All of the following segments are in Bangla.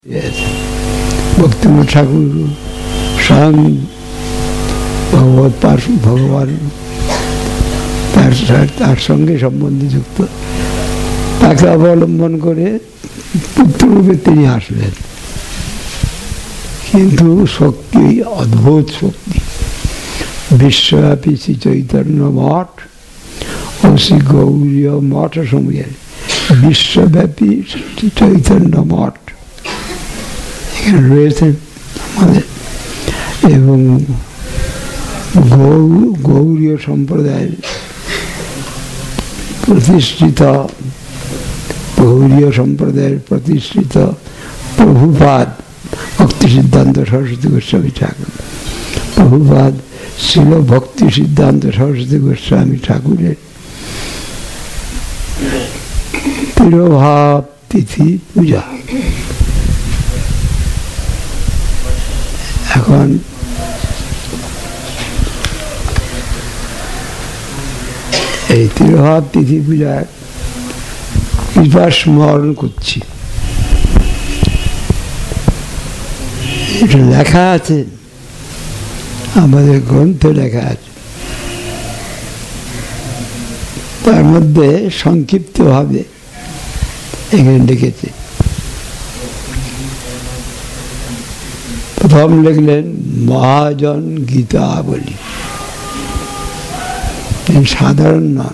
ভক্তিনাথ ঠাকুর স্বয়ং ভগবান তার সঙ্গে সম্বন্ধযুক্ত, তাকে অবলম্বন করে পুত্ররূপে তিনি আসলেন। কিন্তু শক্তি অদ্ভুত শক্তি, বিশ্বব্যাপী শ্রী চৈতন্য মঠ ও শ্রী গৌরীয় মঠ সমূহে বিশ্বব্যাপী শ্রী চৈতন্য মঠ এখানে রয়েছেন আমাদের, এবং গৌরীয় সম্প্রদায়ের প্রতিষ্ঠিত প্রভুপাদ ভক্তি সিদ্ধান্ত সরস্বতী গোস্বামী ঠাকুর, প্রভুপাদ ছিল ভক্তি সিদ্ধান্ত সরস্বতী গোস্বামী ঠাকুরের তিরোভাব তিথি পূজা। এখন এই তিরোভাব তিথি পূজার কৃপা স্মরণ করছি। এটা লেখা আছে, আমাদের গ্রন্থে লেখা আছে, তার মধ্যে সংক্ষিপ্ত ভাবে এখানে লিখেছে। প্রথম লিখলেন মহাজন গীতাবলী, সাধারণ নাম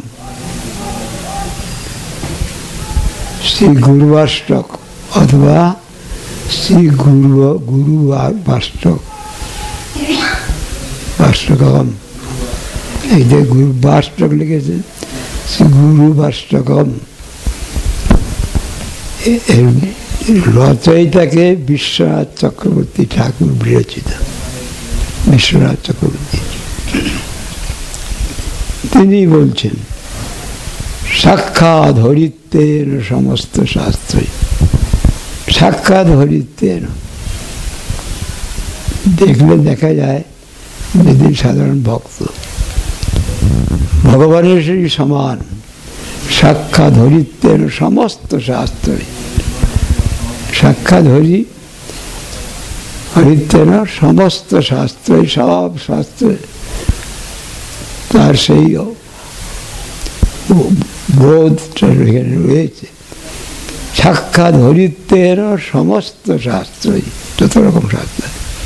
শ্রী গুরুবাষ্টক অথবা শ্রী গুরু বাষ্টক, বাষ্টকম, এই যে গুরু বাষ্টক লিখেছেন শ্রী গুরু বাষ্টকম। রচয়িতাকে বিশ্বনাথ চক্রবর্তী ঠাকুর বিরচিত। বিশ্বনাথ চক্রবর্তী তিনি বলছেন সাক্ষাৎ হরিত্বেন সমস্ত শাস্ত্রই। সাক্ষাৎ হরিত্বেন দেখলে দেখা যায় যেদিন সাধারণ ভক্ত ভগবানের সেই সমান। সাক্ষাৎ হরিত্বেন সমস্ত শাস্ত্রই, সাক্ষাৎ হরিত্বেন সমস্ত শাস্ত্রই, সব শাস্ত্রে তার সেই বোধটা এখানে রয়েছে। সাক্ষাৎ হরিত্বেন সমস্ত শাস্ত্রই, যত রকম শাস্ত্র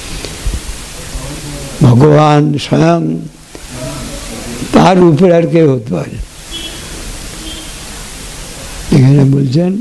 ভগবান স্বয়ং, তার উপরে আর কেউ হতে পারে। এখানে বলছেন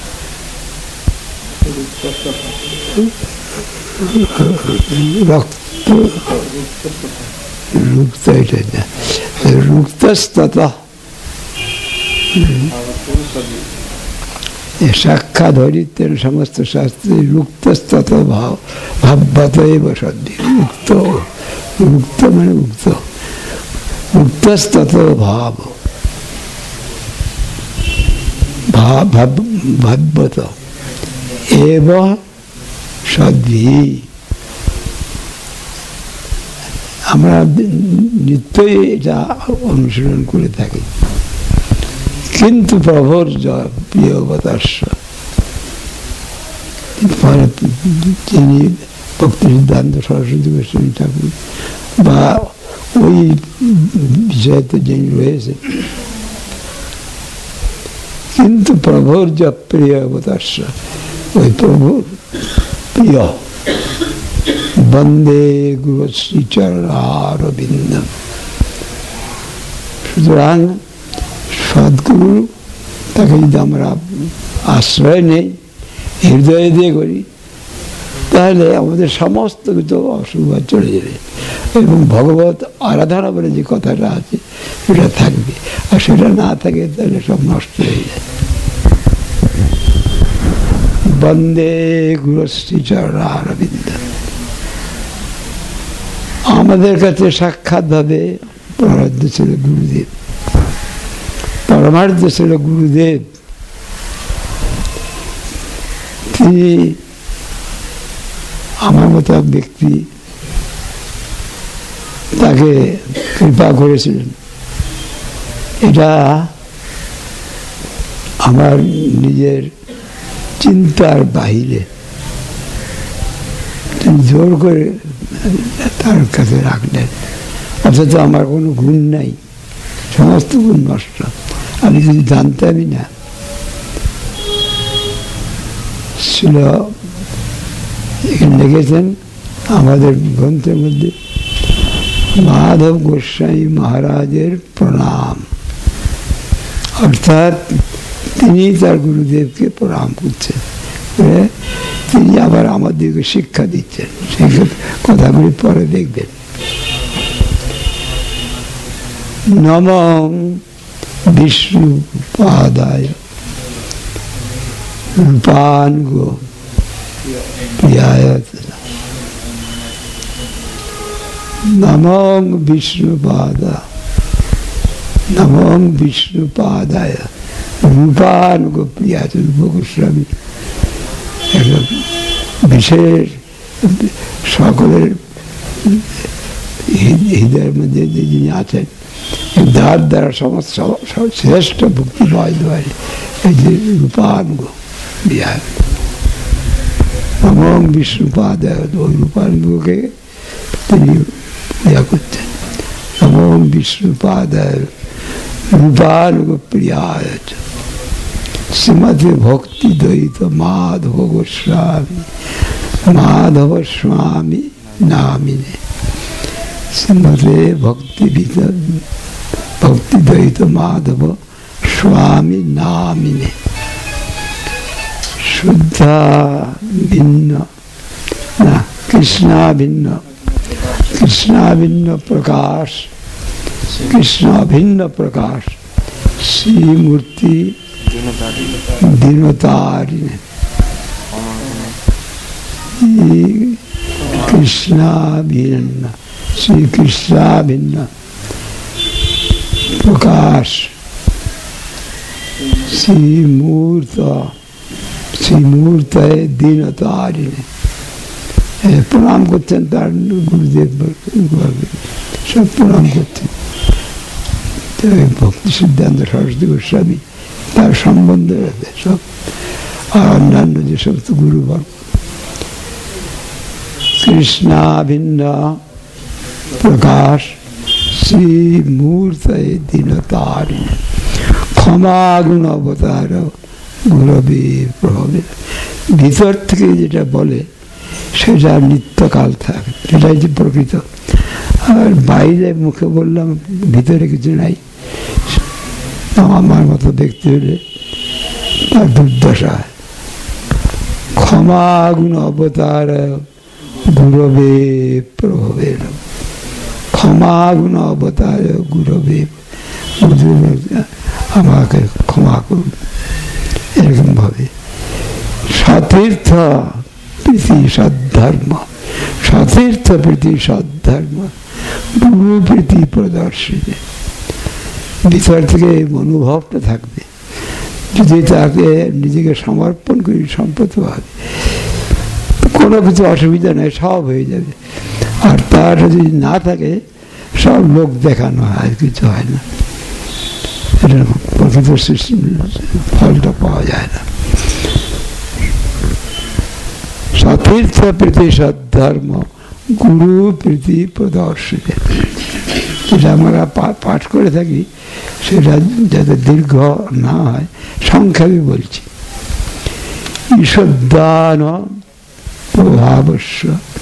সাক্ষাৎ হরিত্বেন সমস্ত শাস্ত্রে রুক্তস্তত ভাবত এব সদ্ধি। মুক্ত মানে মুক্ত, মুক্তস্তত ভাব ভাবত এব সদ্ধি। আমরা নিত্যই এটা অনুসরণ করে থাকি। কিন্তু প্রভুর প্রিয়বতাস্য, তিনি ভক্তি সিদ্ধান্ত সরস্বতী গোস্বামী ঠাকুর বা ওই বিষয়তে যিনি রয়েছে, কিন্তু প্রভুর যা প্রিয়বতাস্য, ওই প্রভুর প্রিয় বন্দে গুরু শ্রীচরণারবিন্দ। সুতরাং সদ্গুরু তাকে যদি আমরা আশ্রয় নেই, হৃদয় দিয়ে করি, তাহলে আমাদের সমস্ত কিছু অসুবিধা চলে যাবে এবং ভগবত আরাধনা বলে যে কথাটা আছে সেটা থাকবে। আর সেটা না থাকে তাহলে সব নষ্ট হয়ে যায়। বন্দে গুরু শ্রীচরণারবিন্দ। আমাদের কাছে সাক্ষাৎ ভাবে পরার্ধ ছিল গুরুদেব, পরমার্ধ ছিল গুরুদেব। তিনি আমার মতো এক ব্যক্তি, তাকে কৃপা করেছিলেন। এটা আমার নিজের চিন্তার বাহিরে। তিনি জোর করে তার কাছে রাখলেন। অথচ আমার কোনো গুণ নাই, সমস্ত গুণ নষ্ট, আমি কিছু জানতামই না। ছিল এখানে লিখেছেন আমাদের গ্রন্থের মধ্যে, মাধব গোস্বামী মহারাজের প্রণাম, অর্থাৎ তিনি তার গুরুদেবকে প্রণাম করছেন, তিনি আবার আমাদেরকে শিক্ষা দিচ্ছেন। সেই কথাগুলি পরে দেখবেন। নমঃ বিষ্ণুপাদায় রূপানুগো প্রিয়ায়, নমঃ বিষ্ণুপাদা, নমঃ বিষ্ণুপাদায় রূপানুগো প্রিয়ায়। রূপ গোস্বামী একটা বিশেষ সকলের হৃদয়ের মধ্যে যিনি আছেন, যার দ্বারা সমস্ত শ্রেষ্ঠ ভক্তি পাওয়া যায়, এই যে রূপানুগ বিহার। নমঃ বিষ্ণুপাদায়, ওই রূপানুগকে তিনি ইয়া করছেন। নমঃ বিষ্ণুপাদায় রূপানুগ প্রিয়ায় শ্রীমতে ভক্তি দ্বৈত মাধব গোস্বামী মাধব স্বামী নামিনে। শ্রীমতে ভক্তি দ্বৈত মাধব স্বামী নামিনে। শুদ্ধা ভিন্ন না কৃষ্ণাভিন্ন, কৃষ্ণাভিন্ন প্রকাশ, কৃষ্ণাভিন্ন প্রকাশ শ্রীমূর্তি দীনতারিণে। কৃষ্ণাভিন্ন, শ্রীকৃষ্ণাভিন্ন প্রকাশ শ্রীমূর্ত দীনতারিণে। প্রণাম করছেন তার গুরুদেব, সব প্রণাম করছেন। ভক্তি সিদ্ধান্ত সরস্বতী গোস্বামী তার সম্বন্ধে সব, আর অন্যান্য যে সমস্ত গুরুবর্গ। কৃষ্ণাভিন্ন প্রকাশ শ্রীমূর্ত দীনতারিণে। ক্ষমাগুণ অবতার গুরবে প্রভাবে। ভিতর থেকে যেটা বলে সেটা নিত্যকাল থাকে, সেটাই যে প্রকৃত। আর বাইরে মুখে বললাম, ভিতরে কিছু নাই, আমার মতো দেখতে হলে তার দুর্দশা। ক্ষমাগুণ অবতার গুরবে প্রভবে। ক্ষমাগুণ অবতার গুরবে, আমাকে ক্ষমা করুন, এরকম ভাবে। সতীর্থ প্রীতি সদ্ধর্ম, সতীর্থ প্রীতি সদ্ধর্ম গুরু প্রীতি প্রদর্শিত। ভিতর থেকে অনুভবটা থাকবে, যদি তাকে নিজেকে সমর্পণ করি সম্পদ হবে, কোনো কিছু অসুবিধা নেই, সব হয়ে যাবে। আর তার যদি না থাকে, সব লোক দেখানো হয়, কিছু হয় না, এটা প্রকৃত ফলটা পাওয়া যায় না। সতীর্থ প্রীতি সদ্ধর্ম গুরু প্রীতি প্রদর্শিত। যেটা আমরা পাঠ করে থাকি সেটা যাতে দীর্ঘ না হয় সংক্ষেপে বলছি। ঈশোদ্দান প্রভাবস্য,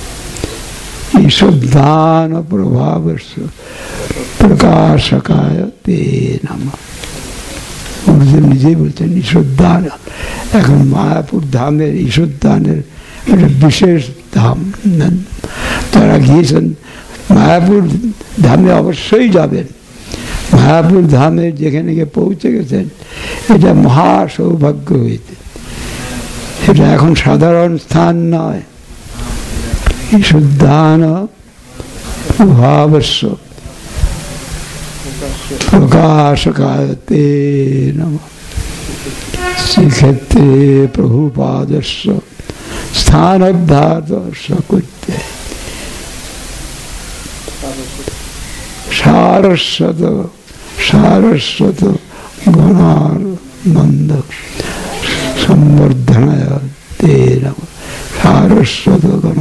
ঈশোদ্দান প্রভাবস্য প্রকাশকায় তে নমঃ। গুরুদেব নিজেই বলছেন ঈশোদ্দান। এখন মায়াপুর ধামের ঈশোদ্দানের একটা বিশেষ ধাম, তারা গিয়েছেন মায়াপুর ধামে, অবশ্যই যাবেন। মায়াপুর ধামে যেখানে গিয়ে পৌঁছে গেছেন, এটা মহা সৌভাগ্য হয়েছে। এটা এখন সাধারণ স্থান নয়। ঈশোদ্দান প্রভাবস্য প্রকাশকায় তে নমঃ। শ্রীক্ষেত্রে প্রভুপাদস্য স্থানোদ্ধাত করতে সারস্বত সারস্বত গণানন্দ সম্বর্ধনায় তে নমঃ। সারস্বত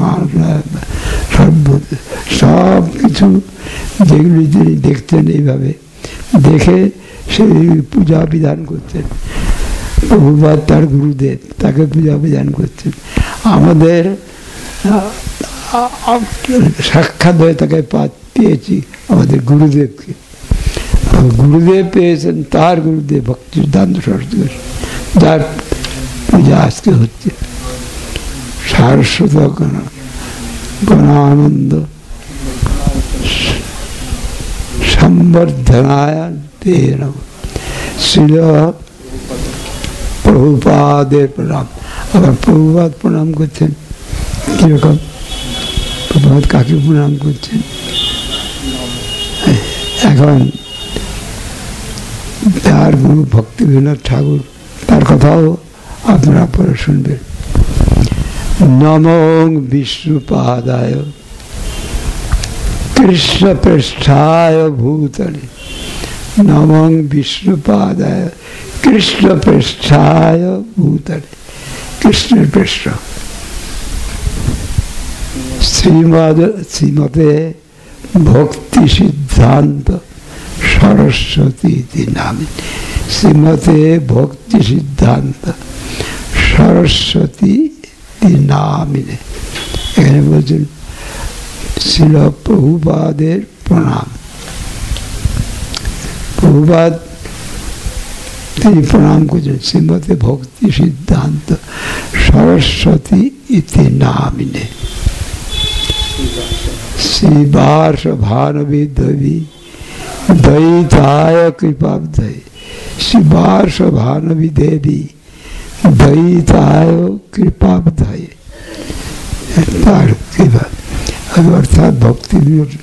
সব কিছু যেগুলি তিনি দেখতেন এইভাবে দেখে সেই পূজা বিধান করতেন। প্রভুপাদ তার গুরুদেব, তাকে পূজা বিধান করতেন। আমাদের সাক্ষাৎ হয়ে তাকে পেয়েছি আমাদের গুরুদেবকে। গুরুদেব পেয়েছেন তার গুরুদেব ভক্তি সিদ্ধান্ত সরস্বতী গোস্বামী, যার পূজা আজকে হচ্ছে। সারস্বত গণানন্দ সম্বর্ধনায় তে নমঃ। শ্রীল প্রভুপাদের প্রণাম। আবার প্রভুপাদ প্রণাম করছেন কিরকম? প্রভুপাদ কাকে প্রণাম করছেন? এখন তার গুরু ভক্তিবিনোদ ঠাকুর, তার কথাও আপনারা পরে শুনবেন। নমো বিষ্ণুপাদায় কৃষ্ণপৃষ্ঠায় ভূতলে। নমো বিষ্ণুপাদায় কৃষ্ণপৃষ্ঠায় ভূতলে। কৃষ্ণের পৃষ্ঠ। শ্রীমতে ভক্তি সিদ্ধান্ত সরস্বতী নামে। শ্রীমতে ভক্তি সিদ্ধান্ত সরস্বতী নামিনে। এখানে বলছেন শ্রীল প্রভুপাদের প্রণাম। প্রভুপাদ তিনি প্রণাম করছেন শ্রীমতে ভক্তি সিদ্ধান্ত সরস্বতী ইতি নামিনে। শ্রীবাস ভানবী দেবী দয়িতায় কৃপাব্ধয়ে। শ্রীবাস ভানবী দেবী দয়িতায় কৃপাব্ধয়ে। তার কৃপা অর্থাৎ ভক্তি,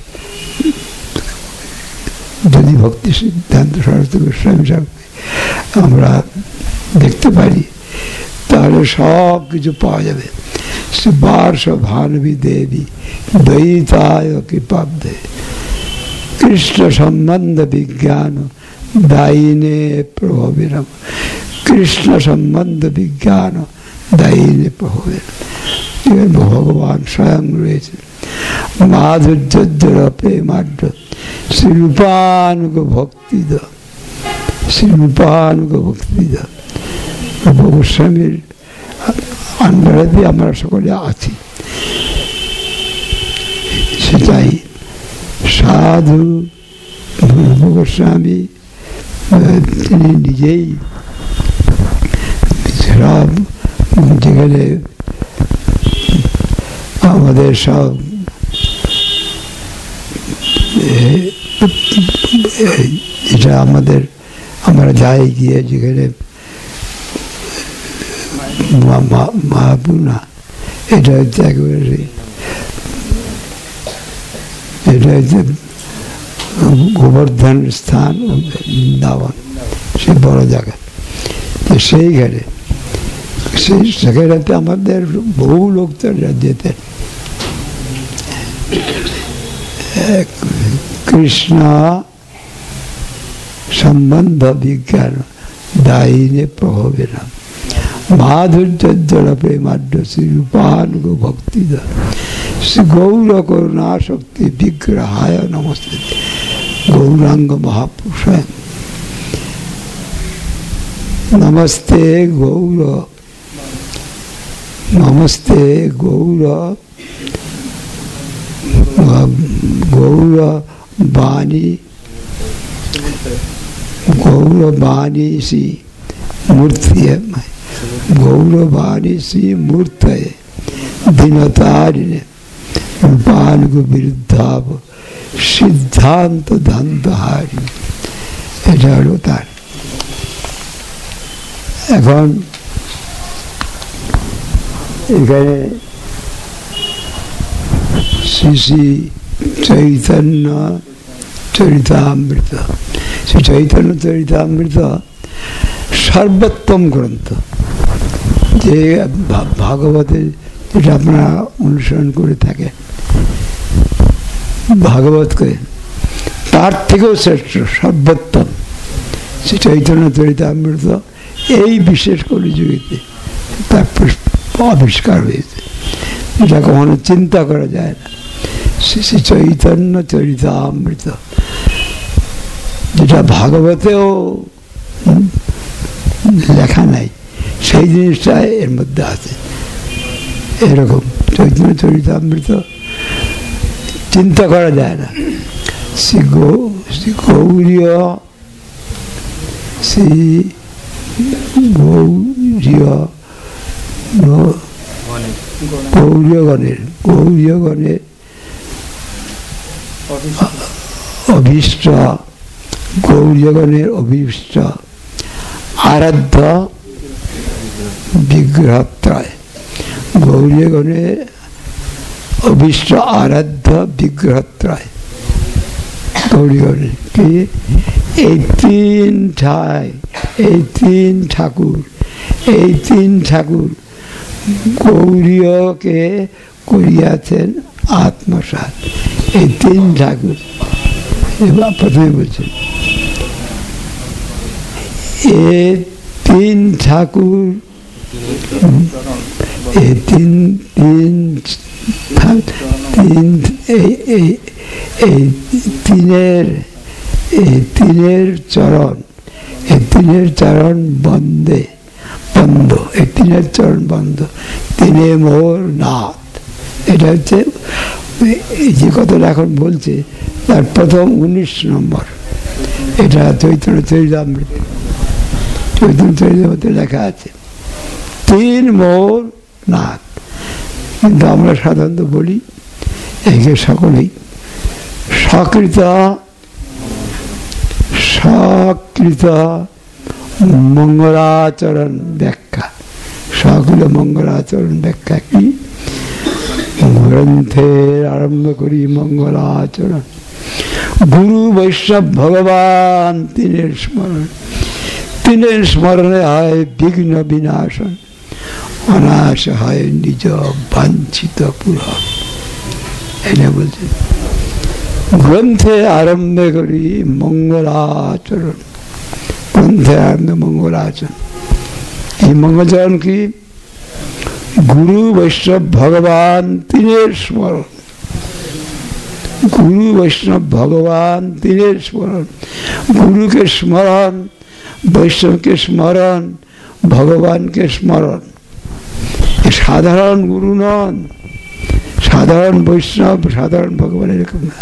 যদি ভক্তি সিদ্ধান্ত সরস্বতী গোস্বামী আমরা দেখতে পারি তাহলে সব কিছু পাওয়া যাবে। শ্রীবাস ভানবী দেবী দয়িতায় কৃপাব্ধয়ে। কৃষ্ণ সম্বন্ধ বিজ্ঞান দায়িনে প্রভবেরম। কৃষ্ণ সম্বন্ধ বিজ্ঞান দায়িনে প্রভবেরম। ভগবান স্বয়ং রয়েছে। মাধুর্য প্রেমাঢ্য শ্রীরূপানুগ ভক্তিদ। শ্রীরূপানুগ ভক্তিদ গোস্বামীর আন্ডারে আমরা সকলে আছি। সেটাই সাধু গোস্বামী তিনি নিজেই সব যেখানে আমাদের সব এটা আমাদের আমরা যাই গিয়ে যেখানে মহাপুনা, এটা হচ্ছে একেবারে এটা হচ্ছে গোবর্ধন স্থান বৃন্দাবন, সে বড় জায়গা। তো সেইখানে সেখানেতে আমাদের বহু লোক যেতেন। কৃষ্ণ সম্বন্ধ বিজ্ঞান দায়িনে প্রভবেরম। মাধুর্য প্রেমাঢ্য শ্রীরূপানুগ ভক্তিদ। শ্রী গৌর করুণা শক্তি বিগ্রহায় নমস্তে। গৌরাঙ্গ মহাপুরুষায় নমস্তে। গৌর নমস্তে গৌর গৌরবাণী গৌরবাণী শ্রী মূর্তি। গৌরবাণী শ্রী মূর্তয়ে দীনতারিণে রূপানুগ বিরুদ্ধাব সিদ্ধান্ত ধান্তহারি। এটা হলো তার। এখন এখানে শ্রী শ্রী চৈতন্য চরিতামৃত। শ্রী চৈতন্য চরিতামৃত সর্বোত্তম গ্রন্থ, যে ভাগবতের যেটা আপনারা অনুসরণ করে থাকে ভাগবতকে, তার থেকেও শ্রেষ্ঠ সর্বোত্তম শ্রী চৈতন্য চরিতামৃত। এই বিশেষ কলিযুগেতে তার আবিষ্কার হয়েছে। যেটা কখনো চিন্তা করা যায় না। শ্রী চৈতন্য চরিতামৃত, যেটা ভাগবতেও লেখা নাই, সেই জিনিসটা এর মধ্যে আছে। এরকম চৈতন্য চরিতামৃত চিন্তা করা যায় না। শ্রী গৌরীয় গণের অভীষ্ট, গৌরীয়গণের অভীষ্ট আরাধ্য বিগ্রহত্রয়, গৌরীয়গণের অভীষ্ট আরাধ্য বিগ্রহত্রয়। গৌরীগণের কি এই তিন ঠাকুর গৌরীয়কে করিয়াছেন আত্মসাৎ। এই তিন ঠাকুর, এবার প্রথমে বলছেন এই তিন ঠাকুর, এই তিনের চরণ, এই তিনের চরণ বন্ধে বন্ধ, এই তিনের চরণ বন্ধ, তিনে মোর নাথ। এটা হচ্ছে এই যে কথাটা এখন বলছে তার প্রথম 19 নম্বর। এটা চৈতন্য চরিতামৃতে লেখা আছে, তিন মোর নাথ। কিন্তু আমরা সাধারণত বলি একে সকলেই সকৃত মঙ্গলাচরণ ব্যাখ্যা। সকল মঙ্গলাচরণ ব্যাখ্যা কি? গ্রন্থের আরম্ভ করি মঙ্গলাচরণ, গুরু বৈষ্ণব ভগবান তিনের স্মরণ, তিনের স্মরণে হয় বিঘ্ন বিনাশন, অনাশ হয় নিজ বাঞ্ছিত পূরণ। এটা বলছে গ্রন্থে আরম্ভ করি মঙ্গলাচরণ, গ্রন্থে আরম্ভ মঙ্গলাচরণ। এই মঙ্গলাচরণ কি? গুরু বৈষ্ণব ভগবান তিনের স্মরণ, গুরু বৈষ্ণব ভগবান তিনের স্মরণ, গুরুকে স্মরণ, বৈষ্ণবকে স্মরণ, ভগবানকে স্মরণ। সাধারণ গুরু নন, সাধারণ বৈষ্ণব, সাধারণ ভগবান, এরকম না।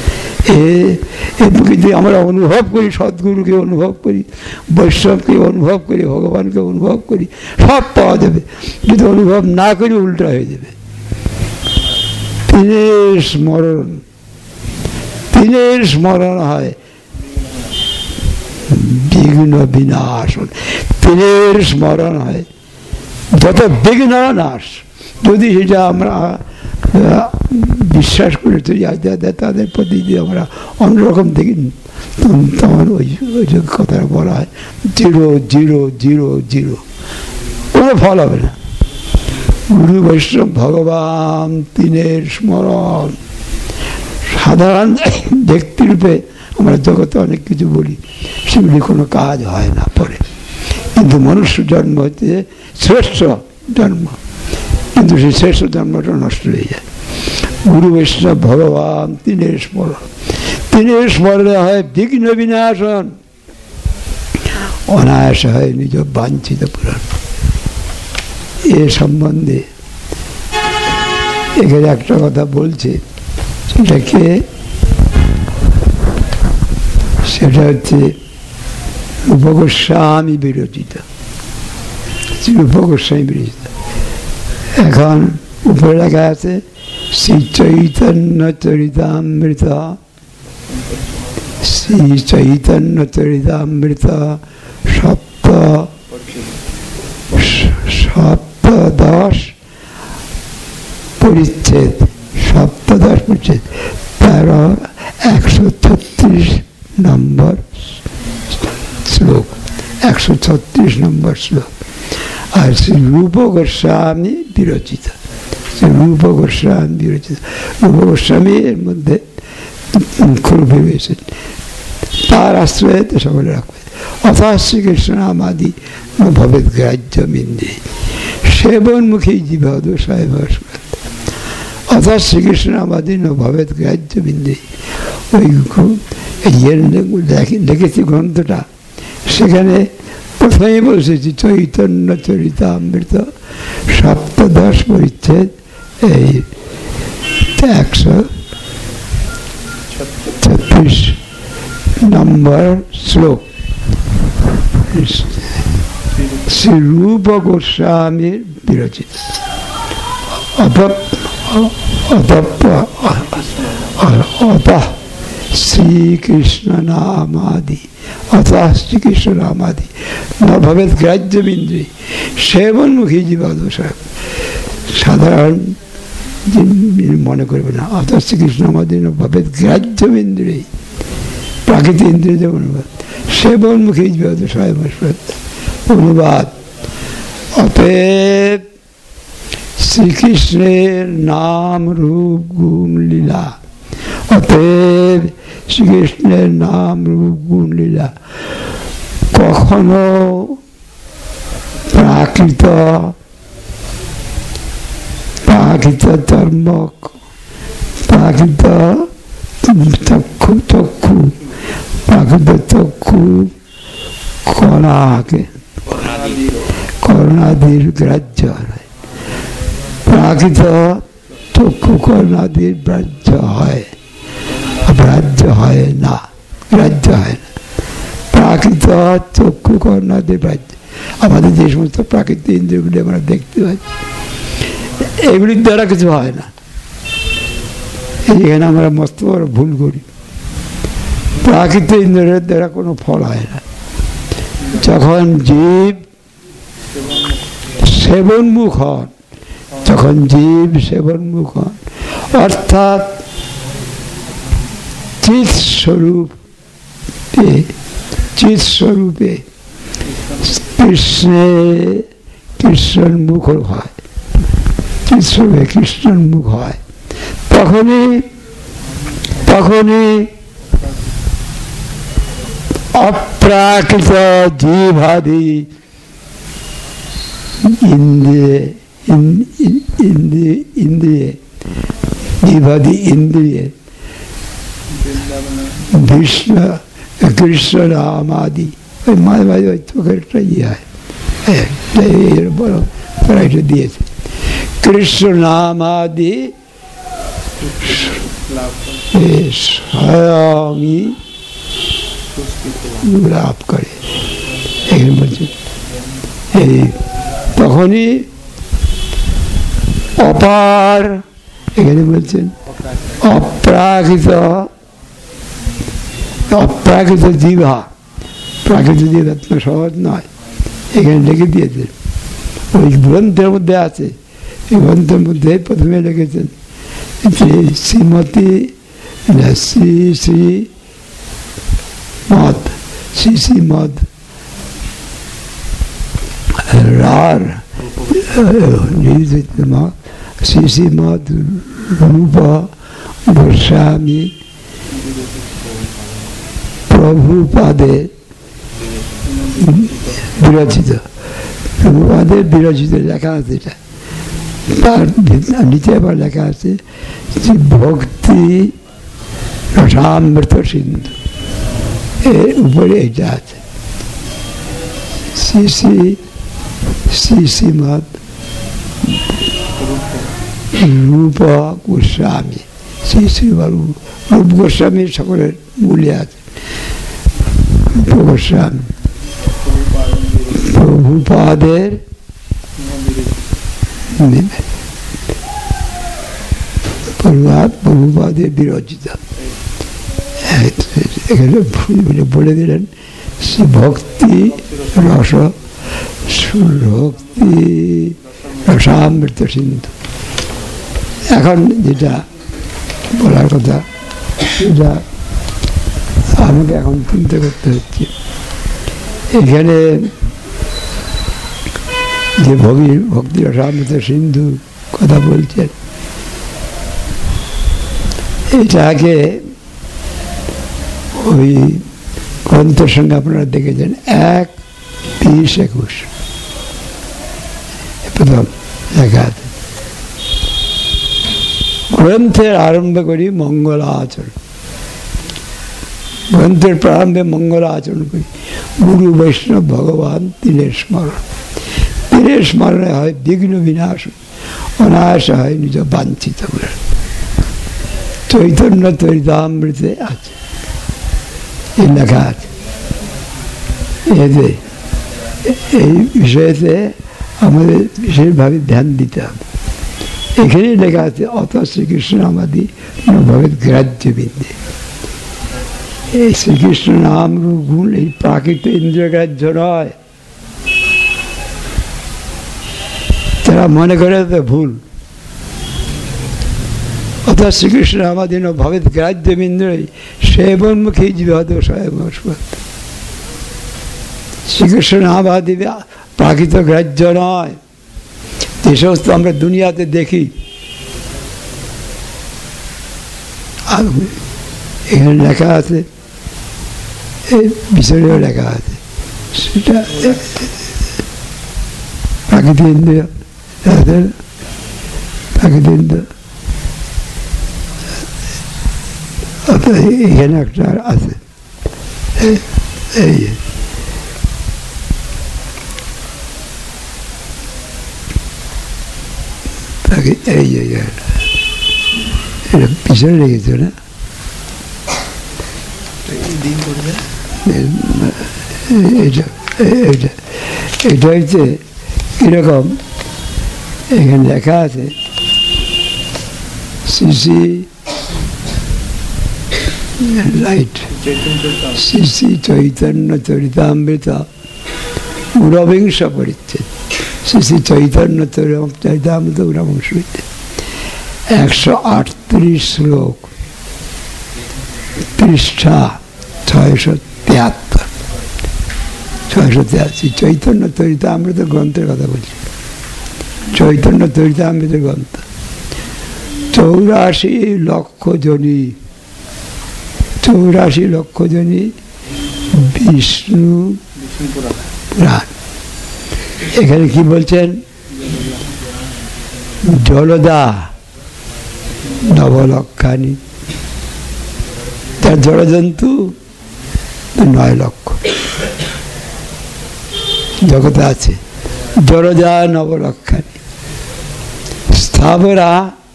যদি আমরা অনুভব করি, সদ্গুরুকে অনুভব করি, বৈষ্ণবকে অনুভব করি, ভগবানকে অনুভব করি, সব পাওয়া যাবে। যদি অনুভব না করি উল্টা হয়ে যাবে। তিনের স্মরণ, তিনের স্মরণ হয় বিঘ্ন বিনাশন, তিনের স্মরণ হয় যত বিঘ্ন নাশ। যদি সেটা আমরা বিশ্বাস করে তাদের প্রতি যদি আমরা অন্যরকম দেখি, তখন ওই কথাটা বলা হয় 0 0 0 0, কোনো ফল হবে না। গুরু বৈষ্ণব ভগবান তিনের স্মরণ। সাধারণ ব্যক্তিরূপে আমরা জগতে অনেক কিছু বলি, সেগুলি কোনো কাজ হয় না পরে। কিন্তু মনুষ্য জন্ম হচ্ছে শ্রেষ্ঠ জন্ম, কিন্তু সেই শ্রেষ্ঠ জন্মটা নষ্ট হয়ে যায়। গুরু বৈষ্ণব ভগবান তিনের স্মরণ, তিনের স্মরণে হয় বিঘ্ন বিনাশন, অনায়াস হয় নিজ বাঞ্ছিত পূরণ। এ সম্বন্ধে এখানে একটা কথা বলছে, সেটাকে সেটা হচ্ছে রূপ গোস্বামী বিরচিত, রূপ গোস্বামী বিরচিত। এখন উপরে লেখা আছে শ্রী চৈতন্য চরিতামৃত, শ্রী চৈতন্য চরিতামৃত সপ্তদশ পরিচ্ছেদ, সপ্তদশ পরিচ্ছেদ, 136 নম্বর শ্লোক, 136 নম্বর শ্লোক। আর শ্রী রূপ গোস্বামী বিরচিত, রূপ গোস্বামী বিরচিত। রূপ গোস্বামী এর মধ্যে মুখ্যরূপে রয়েছেন, তার আশ্রয়ে তো সকলে রাখবে। অথা শ্রীকৃষ্ণ নামাদি ভবেদ গ্রাহ্য মিন্দে সেবনমুখী জীবাদ সাহেব। অর্থাৎ শ্রীকৃষ্ণ আমাদের ভবেদ গ্রাহ্য বিন্দু। ওই লিখেছি গ্রন্থটা, সেখানে প্রথমেই বসেছি চৈতন্য চরিতামৃত সপ্তদশ পরিচ্ছেদ এই 136 নম্বর শ্লোক। শ্রী রূপ গোস্বামীর বিরচিত। অতঃ শ্রীকৃষ্ণ নামাদি, অতঃ শ্রীকৃষ্ণ নামাদি ন ভবেৎ গ্রাহ্য বিন্দু সেবনমুখী জীবাদোষ। সাধারণ মনে করবে না, অতঃ শ্রীকৃষ্ণ নামাদি ন ভবেৎ গ্রাহ্য বিন্দু, প্রাকৃতিক ইন্দ্রিয় যেমন সেবনমুখী জীবাদোষ। অনুবাদ: অতএব শ্রীকৃষ্ণের নাম রূপ গুণ লীলা, অতএব শ্রীকৃষ্ণের নাম রূপ গুণ লীলা কখনো প্রাকৃত ধর্ম, প্রাকৃত চক্ষু কর্ণাদির গ্রাহ্য হয়, প্রাকৃত চক্ষু কর্ণাদির গ্রাহ্য হয়, গ্রাহ্য হয় না, গ্রাহ্য হয় না। প্রাকৃত চক্ষু কর্ণাদির গ্রাহ্য, আমাদের যে সমস্ত প্রাকৃতিক ইন্দ্রিয়গুলি আমরা দেখতে পাই, এগুলির দ্বারা কিছু হয় না। এখানে আমরা মস্ত বড় ভুল করি। প্রাকৃতিক ইন্দ্রিয়ের দ্বারা কোনো ফল হয় না। যখন জীব সেবনমুখ হন, যখন জীব সেবনমুখ হন, অর্থাৎ চিৎ স্বরূপে কৃষ্ণন্মুখ হয়, চিৎ স্বরূপে কৃষ্ণন্মুখ হয়, তখনই অপ্রাকৃত জীবাদি ইন্দ্রিয়ে কৃষ্ণ নামাদি, ওই মাঝে মাঝে ওই চোখের একটা হয় দিয়েছে, কৃষ্ণ নামাদি স্বয়ংই লাভ করে। এখানে বলছে এই তখনই অপার, এখানে বলছেন অপ্রাকৃত জিহ্বা, প্রাকৃত জিহ্বা সহজ নয়, এখানে লিখে দিয়েছেন। ওই গ্রন্থের মধ্যে আছে, এই গ্রন্থের মধ্যে প্রথমে লিখেছেন যে শ্রীমতী শ্রীমদ রার শ্রীমদ রূপ গোস্বামী প্রভুপাদে বিরচিত, প্রভুপাদের বিরচিত লেখা আছে। এটা তার নিচে আবার লেখা আছে যে ভক্তি রসামৃত সিন্ধু, এর উপরে এটা আছে শ্রীমদ রূপ গোস্বামী, রূপ গোস্বামী সকলের মূল্যে আছে, গোস্বামী প্রভুপাদের বিরচিত। এখানে বলে দিলেন ভক্তি রসামৃত সিন্ধু। এখন যেটা বলার কথা, এটা আমাকে এখন চিন্তা করতে হচ্ছে, এখানে যে ভক্তি রসামৃত সিন্ধু কথা বলছেন, এটাকে ওই গ্রন্থের সঙ্গে আপনারা দেখেছেন 1:20-21 প্রথম লেখা আছে। গ্রন্থের আরম্ভ করি মঙ্গল আচরণ, গ্রন্থের প্রারম্ভে মঙ্গল আচরণ করি। গুরু বৈষ্ণব ভগবান তিলের স্মরণ, তিলের স্মরণে হয় বিঘ্ন বিনাশ, অনায়াস হয় নিজ বাঞ্ছিত। চৈতন্য চরিতামৃতে আছে, এই লেখা আছে। এতে এই বিষয়েতে আমাদের বিশেষভাবে ধ্যান দিতে হবে। এখানে লেখা আছে অত শ্রীকৃষ্ণ আমাদি ভবেদ গ্রাহ্য বিন্দে। এই শ্রীকৃষ্ণ নাম রূপ গুণ এই প্রাকৃত ইন্দ্রিয় গ্রাহ্য নয়। যারা মনে করে তো ভুল। অত শ্রীকৃষ্ণ আমাদিন ভবেদ গ্রাহ্য বিন্দু সেবন্মুখী জীবত স্বয়ং। শ্রীকৃষ্ণ নাম আদি প্রাকৃত গ্রাহ্য নয়। যে সমস্ত আমরা দুনিয়াতে দেখি, এখানে লেখা আছে, এই বিষয়েও লেখা আছে, সেটা প্রাকৃতিক ইন্দ্রিয়, প্রাকৃতিক ইন্দ্রিয় এখানে একটা আছে। এই এই জায়গাটা এটা পিছনে রেখেছ না? এটা হচ্ছে কিরকম, এখানে লেখা আছে শ্রী লাইট শ্রী চৈতন্য চরিতামৃত ঊনবিংশ পরিচ্ছেদ। শ্রী চৈতন্য চরিতামৃত ঊনবিংশ 138 শ্লোক, পৃষ্ঠা 683। চৈতন্য চরিতামৃত গ্রন্থের কথা বলছি। চৈতন্য চরিতামৃত গ্রন্থ 84 লক্ষ জনী, 84 লক্ষ জনী বিষ্ণু পুরাণ। এখানে কি বলছেন? জলদা নবলক্ষানি, তার জড়জন্তু 9 লক্ষ জগতে আছে। জলদা নবলক্ষানি, স্থাবরা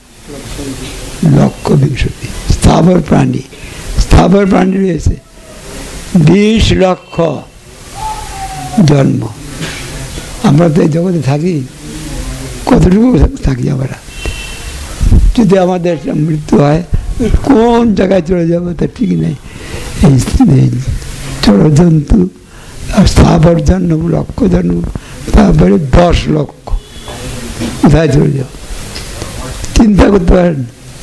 লক্ষ 20। স্থাবর প্রাণী, স্থাবর প্রাণী রয়েছে 20 লক্ষ জন্ম। আমরা তো এই জগতে থাকি, কতটুকু থাকি আমরা? যদি আমাদের মৃত্যু হয় কোন জায়গায় চলে যাবো তা ঠিক নেই। এই জড়জন্তু স্থাবর জন্ম লক্ষ জন্ম, তারপরে 10 লক্ষ কোথায় চলে যাবো চিন্তা করতে পারেন।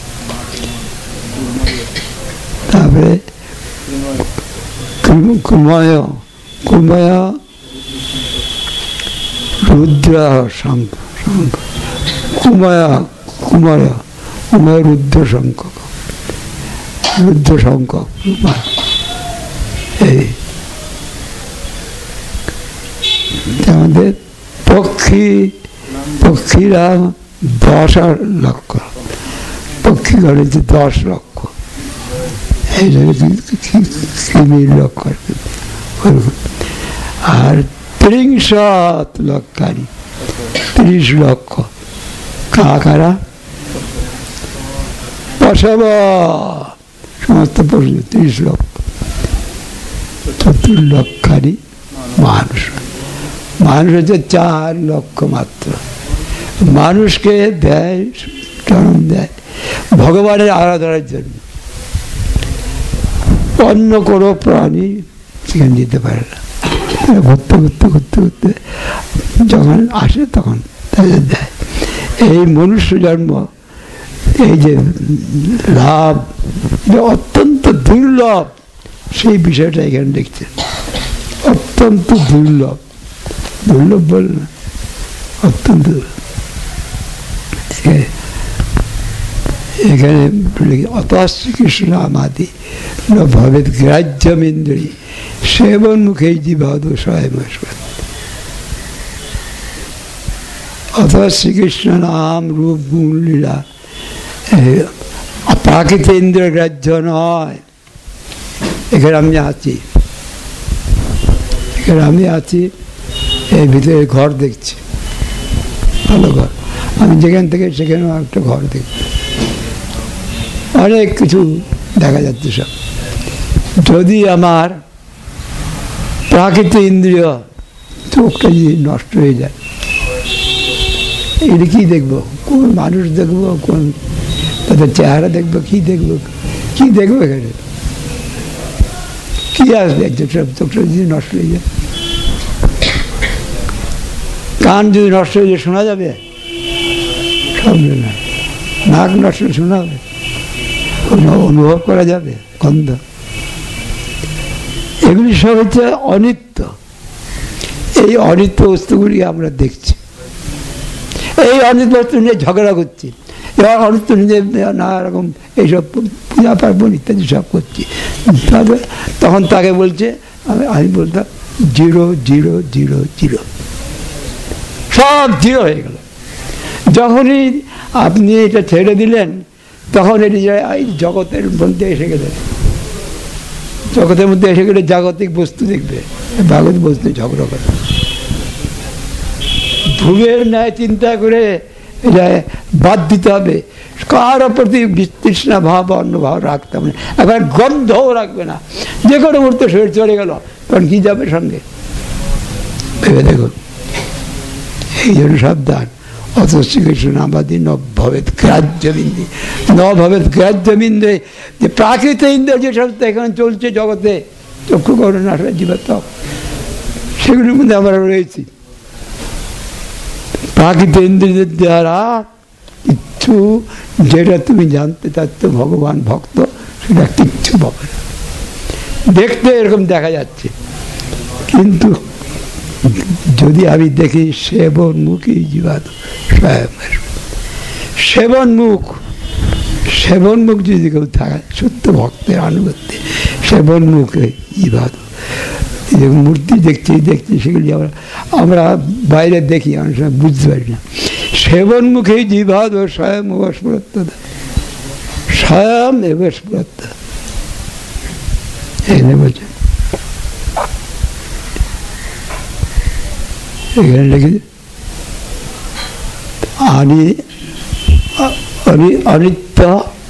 তারপরে কুময়, কুময় রুদ্র শঙ্খ, কুময় কুময় কুময় রুদ্র শঙ্খ, রুদ্র শঙ্খ। এই আমাদের পক্ষী, পক্ষীরা 10 লক্ষ, পক্ষীগণ হচ্ছে 10 লক্ষ। এই লক্ষ আর 30 লক্ষানি, 30 লক্ষ কারা পশব, সমস্ত পশু 30 লক্ষ। 70 লক্ষানি মানুষ। মানুষ হচ্ছে 4 লক্ষ মাত্র। মানুষকে দেয়, জন্ম দেয় ভগবানের আরাধনার জন্য। অন্য কোনো প্রাণী সেখানে যেতে পারে না। ঘুরতে ঘুরতে ঘুরতে ঘুরতে যখন আসে তখন তাদের দেয়। এই মনুষ্য জন্ম, এই যে লাভ অত্যন্ত দুর্লভ, সেই বিষয়টা এখানে দেখছেন। অত্যন্ত দুর্লভ, দুর্লভ বল না, অত্যন্ত। এখানে অত শ্রীকৃষ্ণ আমাদি ভবেদ গ্রাহ্যমিন্দ্রী সেবন মুখে জীবাদ স্বয়ং। অত শ্রীকৃষ্ণ নাম রূপ গুণ লীলা প্রাকৃত ইন্দ্রিয় গ্রাহ্য নয়। এখানে আমি আছি, এই ভিতরে ঘর দেখছি, ভালো ঘর, আমি যেখান থেকে সেখানেও একটা ঘর দেখছি, অনেক কিছু দেখা যাচ্ছে সব। যদি আমার প্রাকৃত ইন্দ্রিয় চোখটা যদি নষ্ট হয়ে যায়, এটা কি দেখবো? কোন মানুষ দেখবো, কোন তাদের চেহারা দেখবো, কি দেখবো এখানে? কি আসবে? চোখটা যদি নষ্ট হয়ে যায়, কান যদি নষ্ট হয়ে যায় শোনা যাবে? শুনবে না। নাক নষ্ট শোনা হবে, অনুভব করা যাবে গন্ধ। এগুলি সব হচ্ছে অনিত্য। এই অনিত্য বস্তুগুলি আমরা দেখছি, এই অনিত্য বস্তু নিয়ে ঝগড়া করছি, এবার অনিত্য নিয়ে নানা রকম এইসব পূজা পার্বণ ইত্যাদি সব করছি। তবে তখন তাকে বলছে, আমি বলতাম 0 0 0 0, সব 0 হয়ে গেল। যখনই আপনি এটা ছেড়ে দিলেন, তখন এটি জগতের মধ্যে এসে গেলেন, জগতের মধ্যে এসে গেলে জাগতিক বস্তু দেখবে, জাগতিক বস্তু ঝগড়া করে। ভুলের ন্যায় চিন্তা করে এটা বাদ দিতে হবে। কারো প্রতি বিতৃষ্ণা ভাব অন্য ভাব রাখতে হবে, একবার গন্ধও রাখবে না। যে কোনো মুহূর্তে শরীর চলে গেল, তখন কি যাবে সঙ্গে ভেবে দেখুন। এই জন্য সাবধান। অত শ্রীকৃষ্ণ নামাদি নভবেদ গ্রাহ্যবিন্দু, নভবেদ গ্রাহ্যবিন্দু। যে প্রাকৃত ইন্দ্রিয় যেসব এখানে চলছে জগতে, চক্ষু কর্ণ নাসা জীবাত্মক, সেগুলির মধ্যে আমরা রয়েছি। প্রাকৃত ইন্দ্রিয়দের দ্বারা কিচ্ছু, যেটা তুমি জানতে চাচ্ছ ভগবান ভক্ত, সেটা কিচ্ছু পাবে না। দেখতে এরকম দেখা যাচ্ছে, কিন্তু যদি আমি দেখি সেবন মুখী জীবাত সেবন মুখ যদি কেউ থাকে সত্য ভক্তের আনুগত্যে, সেবন মুখে জীবাত মূর্তি দেখছি সেগুলি আমরা বাইরে দেখি, অনেক সময় বুঝতে পারি না। সেবন মুখে জীবাদ ও স্বয়ং স্মরত্ব, স্বয়ং এবার স্মরত্ব এখানে বলছে, এখানে লিখেছে অনিত্য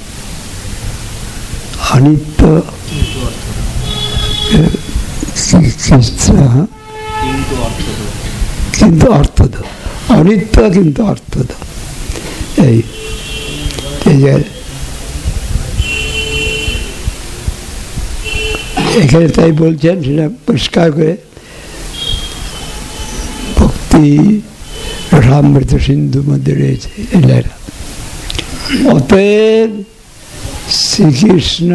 অনিত্য কিন্তু অর্থদ, অনিত্য কিন্তু অর্থদ। এই এখানে তাই বলছেন, সেটা পরিষ্কার করে ভক্তি রামৃত সিন্ধু মধ্যে রয়েছে। অতএব শ্রীকৃষ্ণ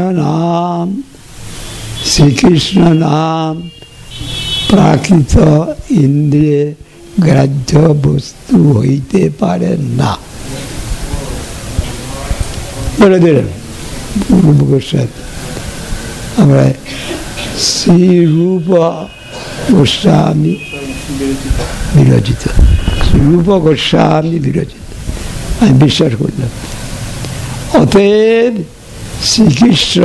নাম প্রাকৃত ইন্দ্রিয়ে গ্রাহ্য বস্তু হইতে পারে না বলে দিলেন গোস্বামী। আমরা শ্রীরূপ গোস্বামী বিরচিত, শ্রীরূপ গোস্বামী বিরচিত, আমি বিশ্বাস করলাম। অতএব শ্রীকৃষ্ণ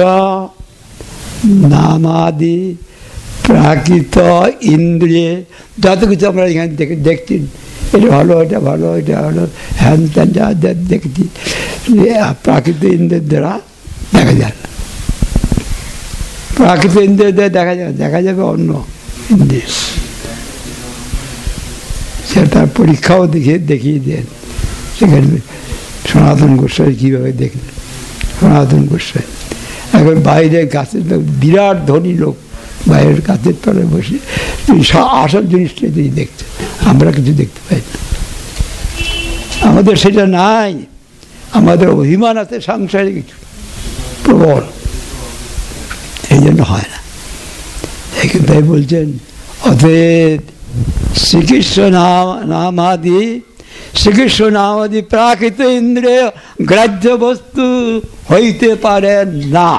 নামাদি প্রাকৃত ইন্দ্রিয়ে যত কিছু আমরা এখানে দেখছি, এটা ভালো, এটা ভালো, এটা ভালো, হ্যান ত্যান যা যা দেখছি, প্রাকৃত ইন্দ্রের দ্বারা দেখা যায় না। প্রাকৃত ইন্দ্রের দ্বারা দেখা যাবে অন্য ইন্দ্রিয়। সেটার পরীক্ষাও দেখিয়ে দেন। সেখানে সনাতন গোস্বামী কীভাবে দেখলেন। সনাতন গোস্বামী এখন বাইরের গাছের বিরাট ধনী লোক, বাইরের গাছের তলে বসে আসল জিনিসটা তিনি দেখছেন, আমরা কিছু দেখতে পাই না। আমাদের সেটা নাই, আমাদের অভিমান আছে সংসারে কিছু প্রবল, এই জন্য হয় না। তাই বলছেন অতএব শ্রীকৃষ্ণ নামাদি প্রাকৃত ইন্দ্রিয় গ্রাহ্য বস্তু হইতে পারে না,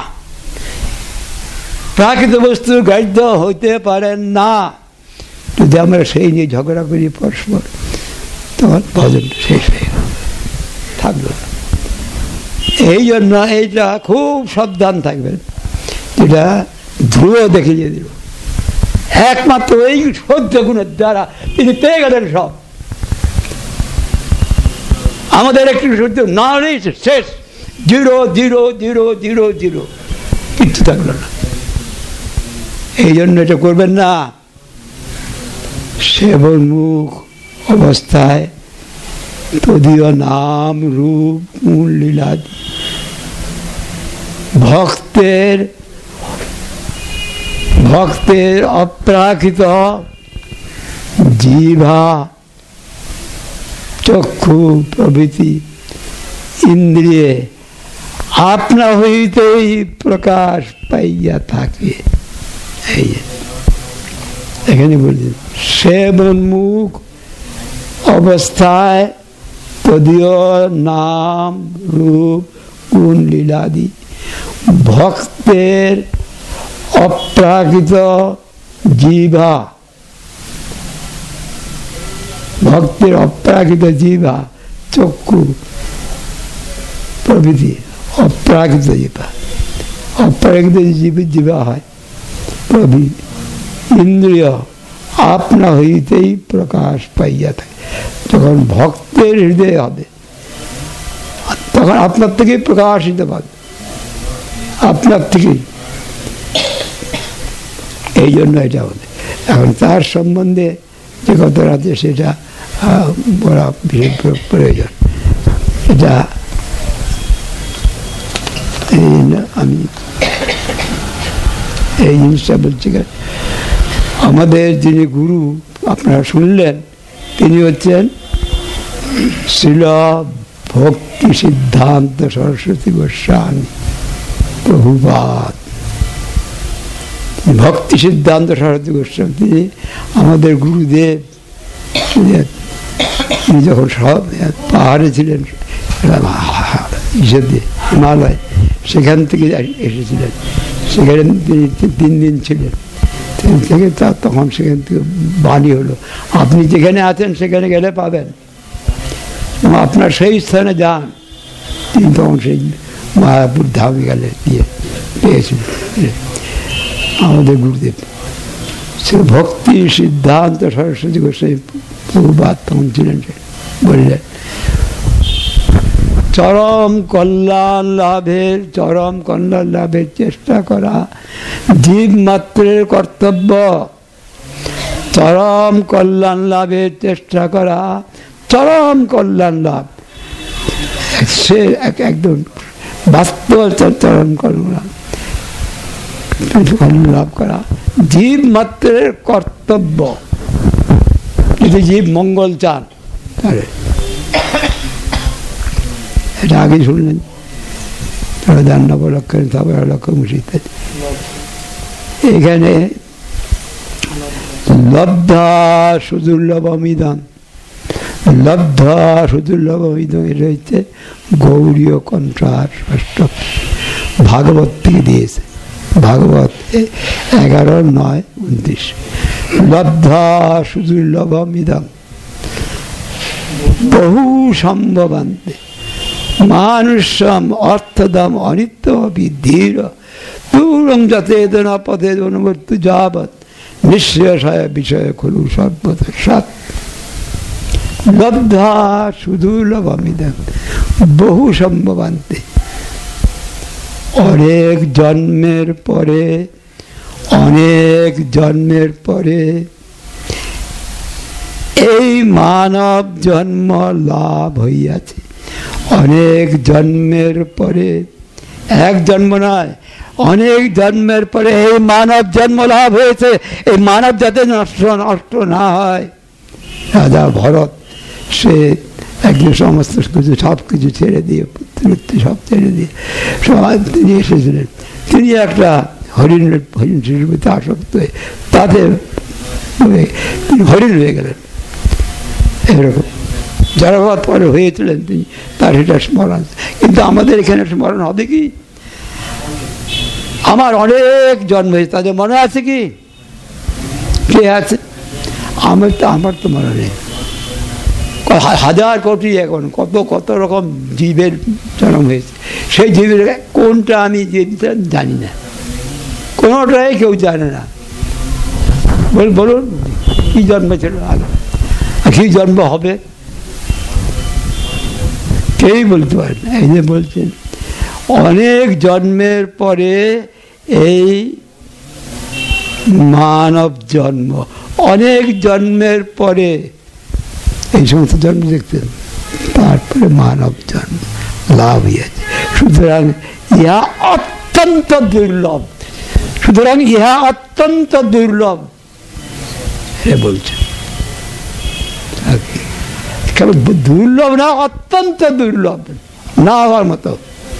প্রাকৃত বস্তু গ্রাহ্য হইতে পারে না। যদি আমরা সেই নিয়ে ঝগড়া করি পরস্পর, তখন ভজনটা শেষ হয়ে গেল, থাকলো না। এই জন্য এইটা খুব সাবধান থাকবেন। যেটা ধ্রুব দেখিয়ে দিল, একমাত্র এই সহ্য গুণের দ্বারা তিনি পেয়ে গেলেন সব। আমাদের একটু সহ্য না রয়েছে, শেষ, 0 0 0 0 0, কিচ্ছু থাকলো না। এই জন্য এটা করবেন না। সেবন্মুখ অবস্থায় তদীয় নাম রূপ গুণ লীলা, ভক্তের অপ্রাকৃত জিহ্বা চক্ষু প্রভৃতি ইন্দ্রিয়ে আপনা হইতেই প্রকাশ পাইয়া থাকে। এই এখানে বলছেন সেবন্মুখ অবস্থায় তদীয় নাম রূপ গুণ লীলাদি ভক্তের অপ্রাকৃত জিহ্বা, ভক্তের অপ্রাকৃত জিহ্বা চক্ষু প্রভৃতি, অপ্রাকৃত জিহ্বা, অপ্রাকৃত জিহ্বা হয় প্রভৃতি ইন্দ্রিয় আপনা হইতেই প্রকাশ পাইয়া থাকে। যখন ভক্তের হৃদয় হবে তখন আপনার থেকেই প্রকাশিত পাবে, আপনার থেকেই। এই জন্য এটা হলে এখন তার সম্বন্ধে যে কথাটা আছে সেটা বলা বিশেষ প্রয়োজন। এটা আমি এই জিনিসটা বলছি, আমাদের যিনি গুরু আপনারা শুনলেন তিনি হচ্ছেন শ্রীল ভক্তি সিদ্ধান্ত সরস্বতী গোস্বামী প্রভুপাদ। ভক্তি সিদ্ধান্ত সরস্বতী গোস্বামী তিনি আমাদের গুরুদেব। তিনি যখন সব পাহাড়ে ছিলেন হিমালয়, সেখান থেকে এসেছিলেন, সেখানে তিনি 3 দিন ছিলেন। থেকে তখন সেখান থেকে বাণী হলো, আপনি যেখানে আছেন সেখানে গেলে পাবেন, আপনার সেই স্থানে যান। তিনি তখন সেই মায়াপুর ধামে গেলে দিয়ে পেয়েছিলেন আমাদের গুরুদেব। সে ভক্তি সিদ্ধান্ত সরস্বতী গোস্বামী প্রভুপাদ তখন ছিলেন। বললেন চরম কল্যাণ লাভের চেষ্টা করা জীব মাত্রের কর্তব্য। চরম কল্যাণ লাভের চেষ্টা করা, চরম কল্যাণ লাভ, সে একদম বাস্তব চরম কল্যাণ লাভ করা জীব মাত্রের কর্তব্য। যদি জীব মঙ্গল চান তাহলে এটা আগে শুনলেন প্রধান নবলক্ষণ লক্ষ্যমুষি ইত্যাদি। এখানে লব্ধা সুদুর্লভমিদং, লব্ধা সুদুর্লভমিদং, এটা হচ্ছে গৌরীয় কণ্ঠার ষষ্ঠ ভাগবত থেকে দিয়েছে। ভাগবত 11:9-29 লব্ধা সুদুর্লভমিদং বহু সম্ভবান্তে মানুষম অর্থদম অনিত্যমপি ধীর দূরং যতেদনা পথে অনুবর্তু যাবৎ নিঃশ্রেয়সায় বিষয় খলু সর্বত সৎ। লব্ধা সুদুর্লভমিদং বহু সম্ভবান্তে, অনেক জন্মের পরে এই মানব জন্ম লাভ হইয়াছে। অনেক জন্মের পরে, এক জন্ম নয়, অনেক জন্মের পরে এই মানব জন্ম লাভ হয়েছে। এই মানব যাতে নষ্ট না হয়, রাজা ভরত সে একদিন সমস্ত কিছু সব কিছু ছেড়ে দিয়ে, পুত্র সব ছেড়ে দিয়ে সব তিনি এসেছিলেন। তিনি একটা হরিণ শিশুতে আসক্ত হয়ে তাতে তিনি হরিণ হয়ে গেলেন। এরকম জড়বাদ পরে হয়েছিলেন তিনি, তার সেটা স্মরণ। কিন্তু আমাদের এখানে স্মরণ হবে কি? আমার অনেক জন্ম হয়েছে, তাদের মনে আছে কি? কে আছে? আমার তো মনে নেই। হাজার কোটি এখন কত রকম জীবের জন্ম হয়েছে, সেই জীবের কোনটা আমি জানি না, কোনোটাই কেউ জানে না। বলুন কি জন্ম ছিল আগে, কি জন্ম হবে, কেউই বলতে পারে না। এই যে বলছেন অনেক জন্মের পরে এই মানব জন্ম, অনেক জন্মের পরে এই সমস্ত জন্ম দেখতেন, তারপরে মানব জন্ম লাভ হয়েছে। সুতরাং ইহা অত্যন্ত দুর্লভ, সুতরাং ইহা অত্যন্ত দুর্লভ বলছেন। কেবল দুর্লভ না, অত্যন্ত দুর্লভ, না হওয়ার মতো।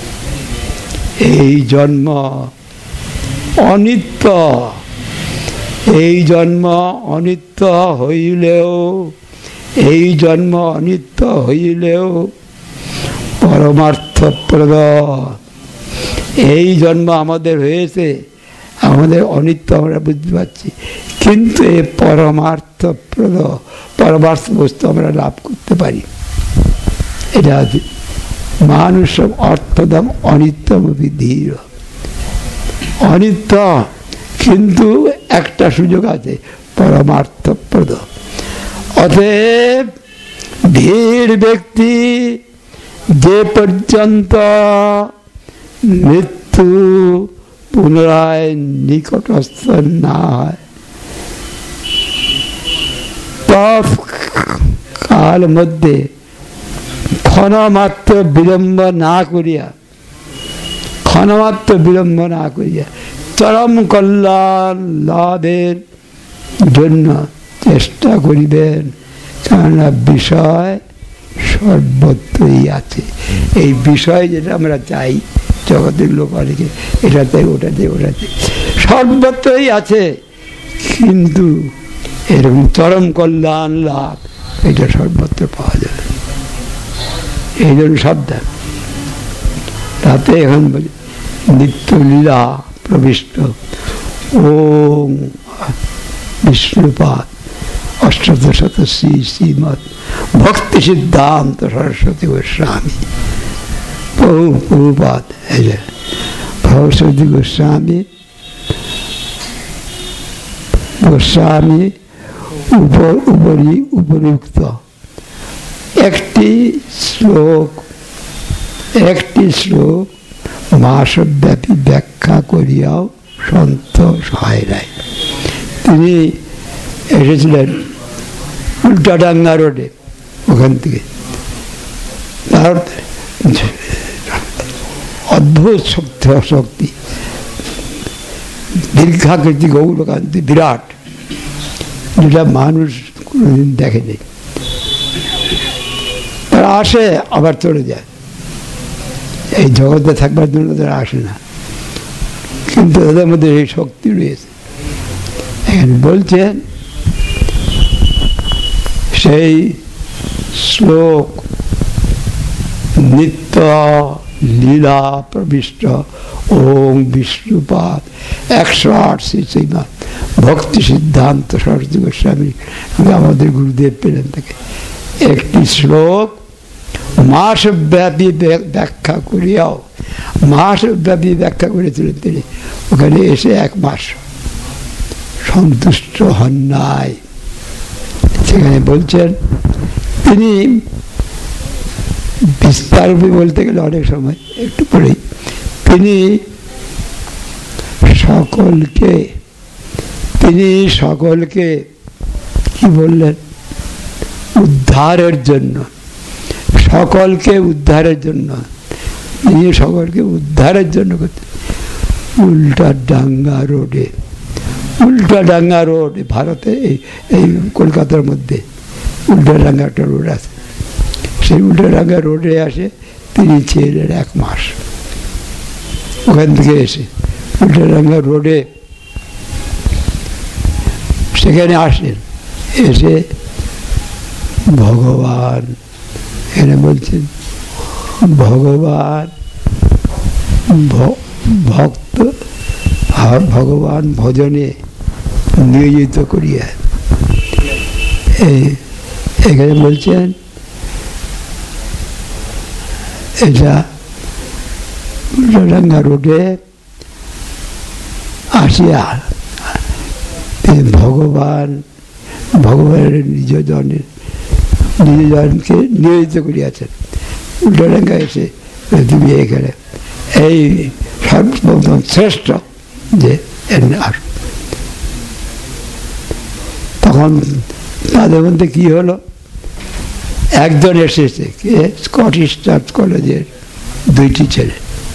এই জন্ম অনিত্য, এই জন্ম অনিত্য হইলেও, এই জন্ম অনিত্য হইলেও পরমার্থপ্রদ। এই জন্ম আমাদের হয়েছে, আমাদের অনিত্য আমরা বুঝতে পারছি, কিন্তু এই পরমার্থপ্রদ, পরমার্থ বস্তু আমরা লাভ করতে পারি। এটা মানুষ অর্থদম অনিত্যম ধীর, অনিত্য কিন্তু একটা সুযোগ আছে, পরমার্থপ্রদ। অতএব ধীর ব্যক্তি যে পর্যন্ত মৃত্যু পুনরায় নিকটস্থ না হয়, কাল মধ্যে ক্ষণমাত্র বিলম্ব না করিয়া, ক্ষণমাত্র বিলম্ব না করিয়া চরম কল্যাণ লাভের জন্য চেষ্টা করিবেন, কেননা বিষয় সর্বত্রই আছে। এই বিষয় যেটা আমরা চাই জগতের লোক অনেকে এটাতে ওটাতে ওটাতে সর্বত্রই আছে, কিন্তু এরকম চরম কল্যাণ লাভ এটা সর্বত্র পাওয়া যাবে। এই জন্য সাবধান। তাতে এখন বলি নিত্য লীলা প্রবিষ্ট ওম বিষ্ণুপাদ অষ্টাদশত শ্রী শ্রীমৎ ভক্তি সিদ্ধান্ত সরস্বতী গোস্বামী প্রভুপাদ, সরস্বতী গোস্বামী গোস্বামী উপরিউক্ত একটি শ্লোক মাসব্যাপী ব্যাখ্যা করিয়াও সন্তোষ হয় নাই। তিনি এসেছিলেন উল্টাডাঙ্গা রোডে, ওখান থেকে তার অদ্ভুত শক্তি, দীর্ঘাকৃতি গৌরকান্তি বিরাট, যেটা মানুষ কোনোদিন দেখেনি। তারা আসে আবার চলে যায়, এই জগতে থাকবার জন্য তারা আসে না, কিন্তু তাদের মধ্যে এই শক্তি রয়েছে। এখানে বলছেন সেই শ্লোক নিত্য লীলা প্রবিষ্ট ওম বিষ্ণুপাদ 108 শ্রীমৎ ভক্তি সিদ্ধান্ত সরস্বতী গোস্বামী আমাদের গুরুদেব পেলেন থেকে একটি শ্লোক মাসব্যাপী ব্যাখ্যা করিয়াও, মাসব্যাপী ব্যাখ্যা করেছিলেন তিনি। ওখানে এসে 1 মাস সন্তুষ্ট হন নাই। সেখানে বলছেন তিনি বিস্তারূপে বলতে গেলে অনেক সময় একটু পরেই তিনি সকলকে কি বললেন, উদ্ধারের জন্য, সকলকে উদ্ধারের জন্য, তিনি সকলকে উদ্ধারের জন্য করতে উল্টাডাঙ্গা রোডে ভারতে এই কলকাতার মধ্যে উল্টাডাঙ্গা একটা রোড আছে, সেই উল্টাডাঙ্গা রোডে আসে তিনি ছিলেন 1 মাস। ওখান থেকে এসে উল্টাডাঙ্গা রোডে সেখানে আসেন, এসে ভগবান, এখানে বলছেন ভগবান ভক্ত ভগবান ভজনে নিয়োজিত করিয়া, এখানে বলছেন এটা উল্টাডাঙ্গা রোডে আসিয়া তিনি ভগবানের নিজজনকে নিয়োজিত করিয়াছেন। উল্টাডাঙ্গা এসে তুমি এখানে এই সর্বপ্রথম শ্রেষ্ঠ যে আর তখন তাদের মধ্যে কি হলো, একজন এসেছে স্কটিশ চার্চ কলেজের দুইটি ছেলে,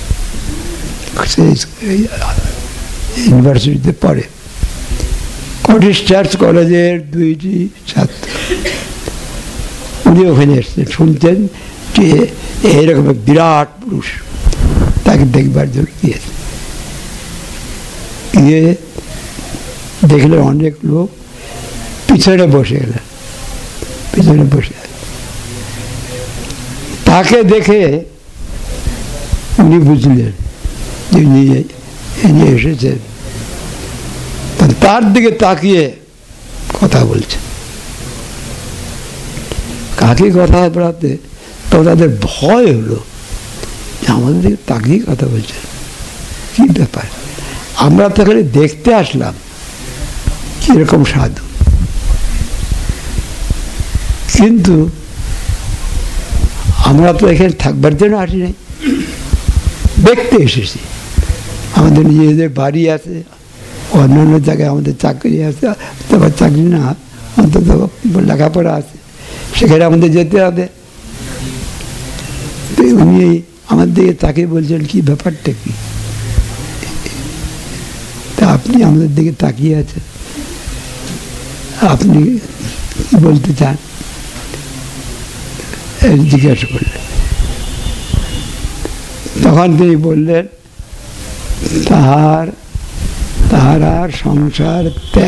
ইউনিভার্সিটিতে পড়ে, স্কটিশ চার্চ কলেজের দুইটি ছাত্র, উনি ওখানে এসেছেন, শুনছেন যে এইরকম বিরাট পুরুষ, তাকে দেখবার জন্য গিয়েছে। গিয়ে দেখলেন অনেক লোক পিছনে বসে গেলেন, পিছনে বসে তাকে দেখে উনি বুঝলেন যে ইনি এসেছেন, তার দিকে তাকিয়ে কথা বলছে। কাকে কথা বলাতে তো তাদের ভয় হলো, আমাদের দিকে তাকিয়ে কথা বলছে, কি ব্যাপার? আমরা তো এখানে দেখতে আসলাম কিরকম সাধু, কিন্তু আমরা তো এখানে থাকবার জন্য আসি নাই, দেখতে এসেছি। আমাদের নিজেদের বাড়ি আছে, অন্যান্য জায়গায় আমাদের চাকরি আছে, তারপর চাকরি না অন্তত লেখাপড়া আছে, সেখানে আমাদের যেতে হবে। উনি আমার দিকে তাকে বলছেন কি ব্যাপারটা কি? তা আপনি আমাদের দিকে তাকিয়ে আছেন, আপনি কি বলতে চান জিজ্ঞাসা করলেন। তখন তিনি বললেন তাহার সংসার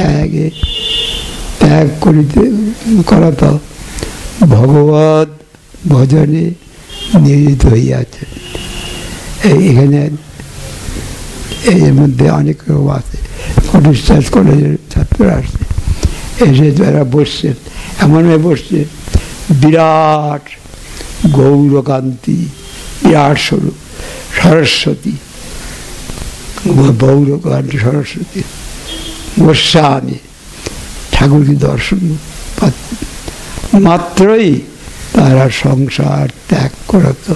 ত্যাগ করা তো ভগবত ভজনে নিয়োজিত হইয়াছে। এখানে এর মধ্যে অনেক রকম আছে, স্কটিশ চার্চ কলেজের ছাত্ররা আসছে, এসে যারা বসছেন, এমনভাবে বসছে বিরাট গৌরকান্তি, বিরাট স্বরূপ সরস্বতী, গৌরকান্তি সরস্বতী গোস্বামী ঠাকুরকে দর্শন মাত্রই তারা সংসার ত্যাগ করত,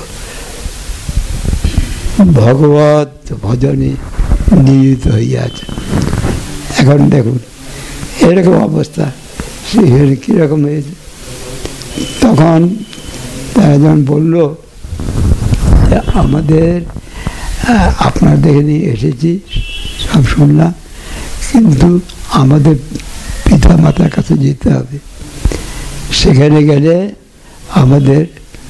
ভগবত ভজনে নিয়োজিত হইয়াছে। এখন দেখুন এরকম অবস্থা সেখানে কীরকম হয়েছে। তখন তারা যখন বলল যে আমাদের আপনাদের এখানে এসেছি, সব শুনলাম, কিন্তু আমাদের পিতা মাতার কাছে যেতে হবে, সেখানে গেলে আমাদের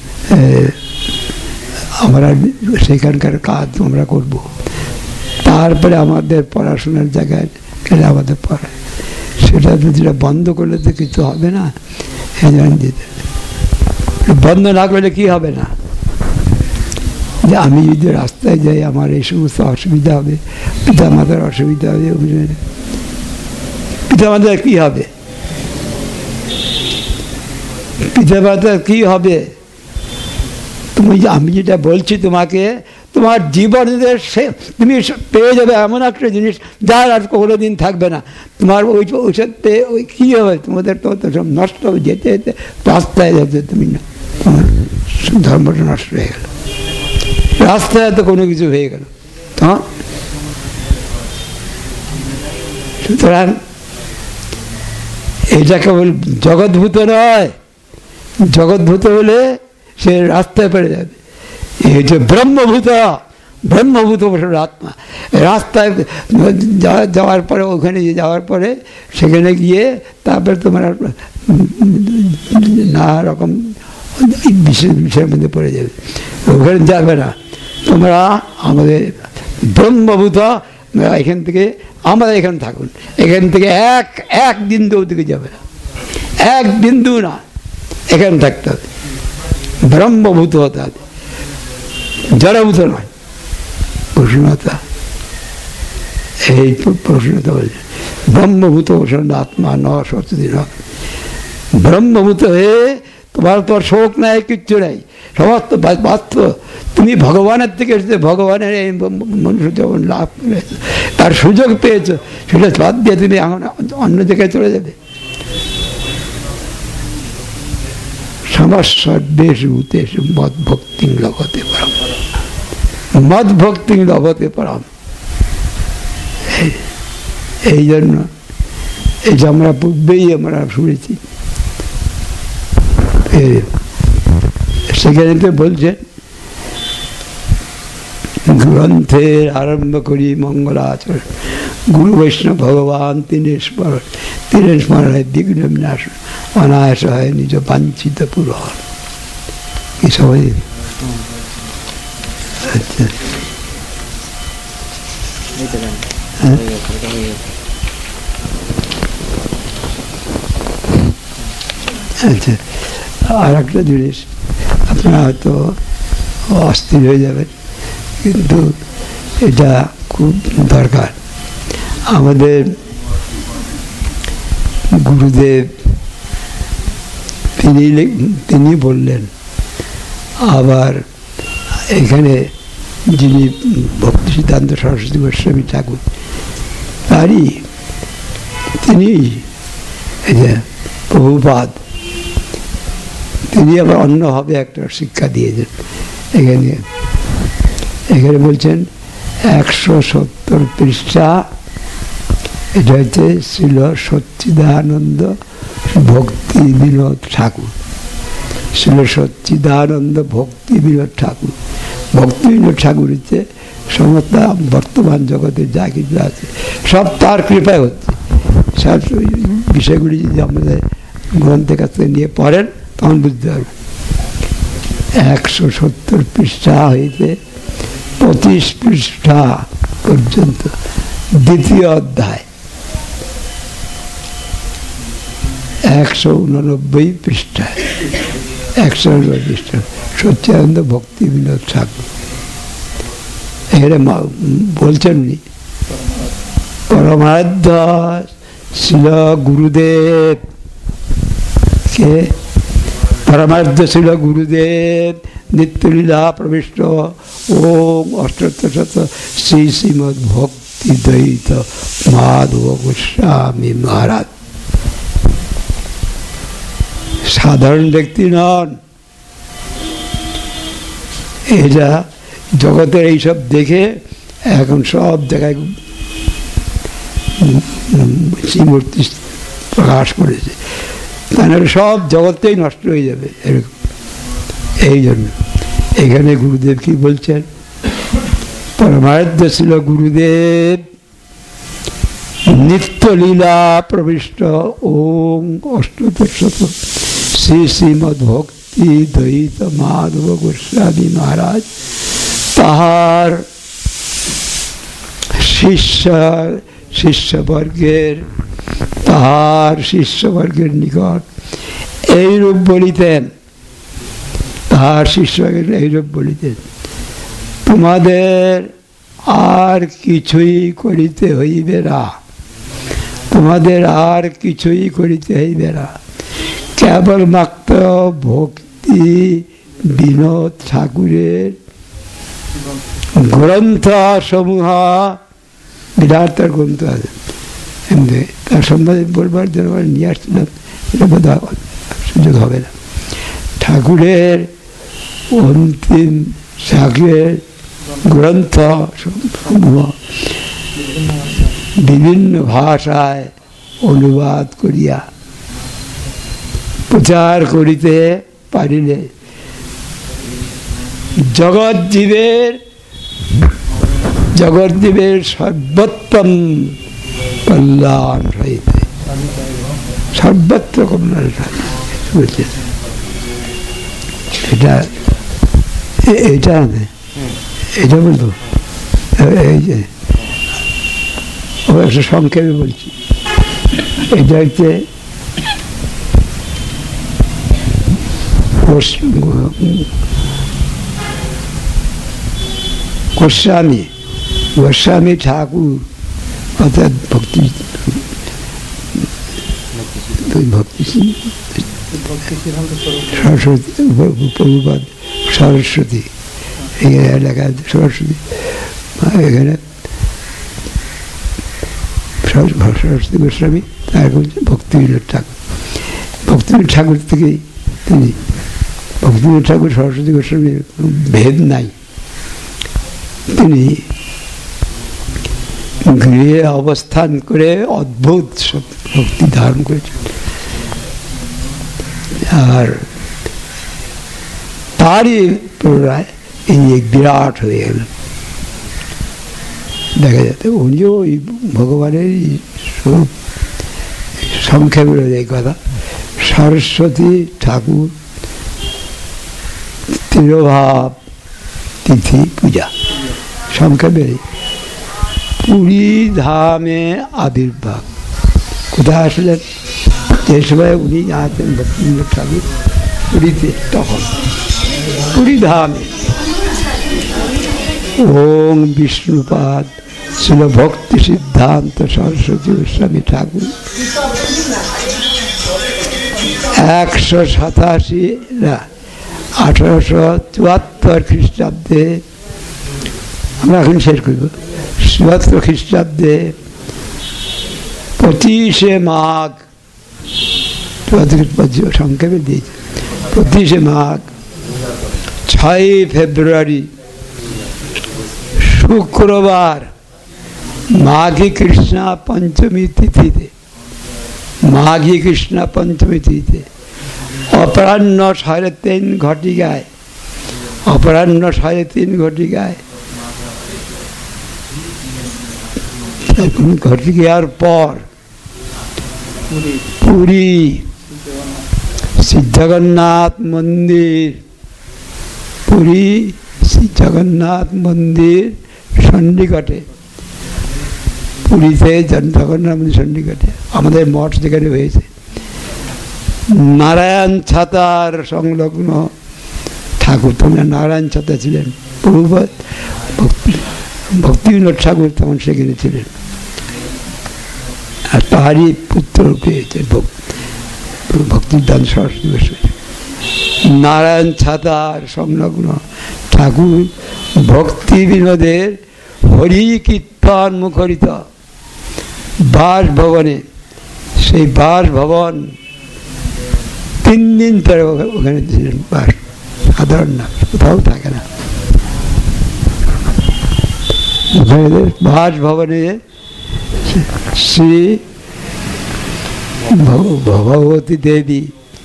আমরা সেখানকার কাজ আমরা করব, তারপরে আমাদের পড়াশোনার জায়গায় গেলে আমাদের পড়ায়, সেটা যেটা বন্ধ করলে তো কিছু হবে না, এই জন্য যেতে বন্ধ না করলে কি হবে না, যে আমি যদি রাস্তায় যাই আমার এই সমস্ত অসুবিধা হবে, পিতা মাতার অসুবিধা হবে, পিতা মাতার কি হবে, পিতা মাতার কি হবে? তুমি আমি যেটা বলছি তোমাকে, তোমার জীবনের তুমি পেয়ে যাবে এমন একটা জিনিস যার আর কোনোদিন থাকবে না। তোমার ওইসব পেয়ে ওই কী হবে, তোমাদের তো সব নষ্ট হবে, যেতে যেতে রাস্তায় যেতে তুমি না, তোমার ধর্মটা নষ্ট হয়ে গেল, রাস্তায় তো কোনো কিছু হয়ে গেল। সুতরাং এটা কেবল জগৎভূত নয়, জগৎভূত হলে সে রাস্তায় পড়ে যাবে। এই যে ব্রহ্মভূত আত্মা, রাস্তায় যাওয়ার পরে, ওখানে যাওয়ার পরে সেখানে গিয়ে তারপরে তোমার নানা রকম বিষয়ের মধ্যে পড়ে যাবে, ওখানে যাবে না। তোমরা আমাদের ব্রহ্মভূত, এখান থেকে আমাদের এখানে থাকুন, এখান থেকে এক বিন্দু ওদিকে যাবে না, এক বিন্দু না, এখানে থাকতে হবে, ব্রহ্মভূত হতে হবে, জড়ভূত নয়। প্রশ্নতা, এই প্রশ্নতা বলছে ব্রহ্মভূত আত্মা ন সত্যি ন, ব্রহ্মভূত হয়ে তোমার তোর শোক নাই, কিচ্ছু নাই, সমস্ত বাস্তব। তুমি ভগবানের থেকে এসেছে, ভগবানের এই মনুষ্য যেমন লাভ করে তার সুযোগ পেয়েছো, সেটা বাদ দিয়ে তুমি এখন অন্য জায়গায় চলে যাবে। সর্বেষু ভূতেষু মদ ভক্তি লভতে পরম, মদ ভক্তি লভতে পরম। এই জন্য এই যে আমরা পূর্বেই আমরা শুনেছি, সেখানে তো বলছেন গ্রন্থের আরম্ভ করি মঙ্গলাচরণ, গুরু বৈষ্ণব ভগবান তিনের স্মরণে বিঘ্ন বিনাশ, অনায়াস হয় নিজ বাঞ্ছিত পূরণ। কি সবাই আচ্ছা আচ্ছা। আর একটা জিনিস, আপনারা হয়তো অস্থির হয়ে যাবেন, কিন্তু এটা খুব দরকার। আমাদের গুরুদেব তিনি বললেন, আবার এখানে যিনি ভক্তি সিদ্ধান্ত সরস্বতী গোস্বামী ঠাকুর, তারই তিনি প্রভুপাদ, তিনি আবার অন্যভাবে একটা শিক্ষা দিয়েছেন। এখানে বলছেন 170 পৃষ্ঠা, এটা হচ্ছে শ্রীল সচ্চিদানন্দ ভক্তি বিনোদ ঠাকুর, শ্রীল সচ্চিদানন্দ ভক্তি বিনোদ ঠাকুর। ভক্তি বিনোদ ঠাকুর হচ্ছে সমস্ত বর্তমান জগতে যা কিছু আছে সব তার কৃপায় হচ্ছে। সব বিষয়গুলি যদি আমাদের গ্রন্থের কাছ থেকে নিয়ে পড়েন তখন বুঝতে পারবেন। 170 পৃষ্ঠা হইতে 25 পৃষ্ঠা পর্যন্ত দ্বিতীয় অধ্যায়, 189 পৃষ্ঠায়, 189 পৃষ্ঠা সচ্চিদানন্দ ভক্তি বিনোদ ঠাকুর। এখানে বলছেন উনি পরমারাধ্য ছিল গুরুদেব কে, পরমারাধ্য ছিল গুরুদেব নিত্যলীলা প্রবিষ্ট ওম অষ্টোত্তরশত শ্রী শ্রীমদ ভক্তি দ্বৈত মাধব গোস্বামী মহারাজ। সাধারণ ব্যক্তি নন। এটা জগতের এইসব দেখে এখন সব জায়গায় শ্রীমূর্তি প্রকাশ করেছে, তাহলে সব জগৎটাই নষ্ট হয়ে যাবে এরকম। এই জন্য এখানে গুরুদেব কি বলছেন, পরমারাধ্য ছিল গুরুদেব নিত্যলীলা প্রবিষ্ট ওম অষ্টোত্তরশত শ্রী শ্রীমদ ভক্তি দ্বৈত মাধব গোস্বামী মহারাজ তাহার শিষ্যবর্গের নিকট এইরূপ বলিতেন, তাহার শিষ্যবর্গের এইরূপ বলিতেন, তোমাদের আর কিছুই করিতে হইবে না, তোমাদের আর কিছুই করিতে হইবে না, কেবলমাত্র ভক্তি বিনোদ ঠাকুরের গ্রন্থ সমূহ, বিরাট তার গ্রন্থ আছে, তার সম্বন্ধে বলবার জন্য নিয়ে আসছিলাম, এটা বোধহয় সুযোগ হবে না। ঠাকুরের অন্তিম ঠাকুরের গ্রন্থ সমূহ বিভিন্ন ভাষায় অনুবাদ করিয়া প্রচার করিতে পারিলে জগৎজীবের সর্বোত্তম কল্যাণ হইতে, সর্বত্র কল্যাণ হইতে। এটা এটা এটা বলবো, এই যে একটা সংক্ষেপে বলছি, এটা হচ্ছে গোস্বামী ঠাকুর অর্থাৎ ভক্তি সরস্বতী প্রভুপাদ সরস্বতী, এখানে লেখা আছে সরস্বতী, এখানে সরস্বতী গোস্বামী, তার ভক্তিবিনোদ ঠাকুর। ভক্তিবিনোদ ঠাকুর থেকেই তিনি, ভক্তিবিনোদ ঠাকুর সরস্বতী গোস্বামীর ভেদ নাই। তিনি গৃহে অবস্থান করে অদ্ভুত ভক্তি ধারণ করেছেন, আর তারই প্রেরণায় এই বিরাট হয়ে গেল। দেখা যাচ্ছে উনিও ওই ভগবানের স্বরূপ। সংক্ষেপে এই কথা, সরস্বতী ঠাকুর তিরোভাব তিথি পূজা। সংক্ষেপে পুরী ধামে আবির্ভাব। কোথায় আসলেন? যে সময় উনি আছেন ভক্তিবিনোদ ঠাকুর পুরীতে, তখন পুরী ধামে ওম বিষ্ণুপাদ ছিল ভক্তি সিদ্ধান্ত সরস্বতী গোস্বামী ঠাকুর 1887 খ্রিস্টাব্দে, আমরা এখন শেষ করব, 74 খ্রিস্টাব্দে 25শে মাঘ, সংক্ষেপে দিয়েছে 25শে মাঘ, 6 ফেব্রুয়ারি শুক্রবার মাঘী কৃষ্ণা পঞ্চমী তিথিতে, মাঘী কৃষ্ণা পঞ্চমী তিথিতে অপরাহ্ন 3:30 ঘটিকায়, অপরাহ্ন 3:30 ঘটিকায়, ঘটিকার পর পুরী শ্রী জগন্নাথ মন্দির, পুরী শ্রী জগন্নাথ মন্দির সন্নিকটে, পুরীতে জগন্নাথ মন্দির সন্নিকটে আমাদের মঠ যেখানে হয়েছে, নারায়ণ ছাতার সংলগ্ন ঠাকুর, তোমরা নারায়ণ ছাতা ছিলেন, প্রভুপাদ ভক্তিবিনোদ ঠাকুর তখন সেখানে ছিলেন, আর তাহারই পুত্র পেয়েছে ভক্তিদান সরস্বতী গোস্বামী। নারায়ণ ছাতার সংলগ্ন ঠাকুর ভক্তি বিনোদের হরি কীর্তন মুখরিত বাসভবনে, সেই বাসভবন 3 দিন ধরে ওখানে ছিলেন বাস, সাধারণ না, কোথাও থাকে না। বাসভবনে শ্রী ভগবতী দেবী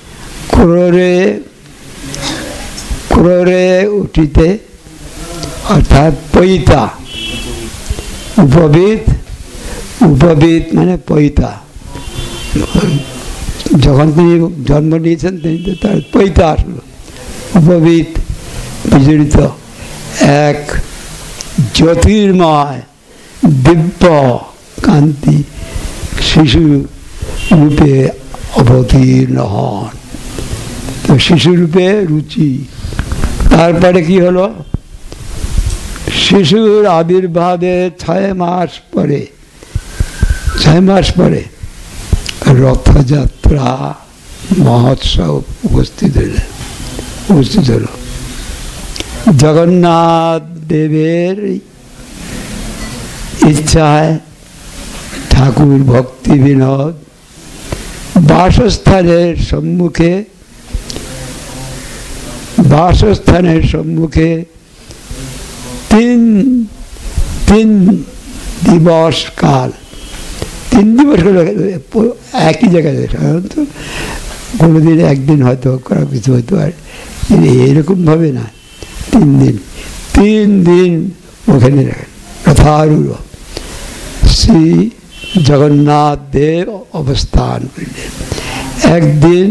ক্রোড়ে উঠিতে, অর্থাৎ পৈতা, উপবিত, উপবিত মানে পৈতা, যখন তিনি জন্ম নিয়েছেন তিনি তার পৈতা আসলো, উপবিত বিজড়িত এক জ্যোতির্ময় দিব্য কান্তি শিশু রূপে অবতীর্ণ হন। তো শিশুরূপে রুচি, তারপরে কি হলো? শিশুর আবির্ভাবে 6 মাস পরে, 6 মাস পরে রথযাত্রা মহোৎসব উপস্থিত হল। জগন্নাথ দেবের ইচ্ছায় ঠাকুর ভক্তি বিনোদ বাসস্থানের সম্মুখে 3 দিবস কাল, 3 দিবস একই জায়গায়, সাধারণত কোনোদিন একদিন হয়তো করা কিছু হয়তো, আর এরকম ভাবে না, 3 দিন ওখানে রথারূঢ় শ্রী জগন্নাথ দেব অবস্থান করিলেন। একদিন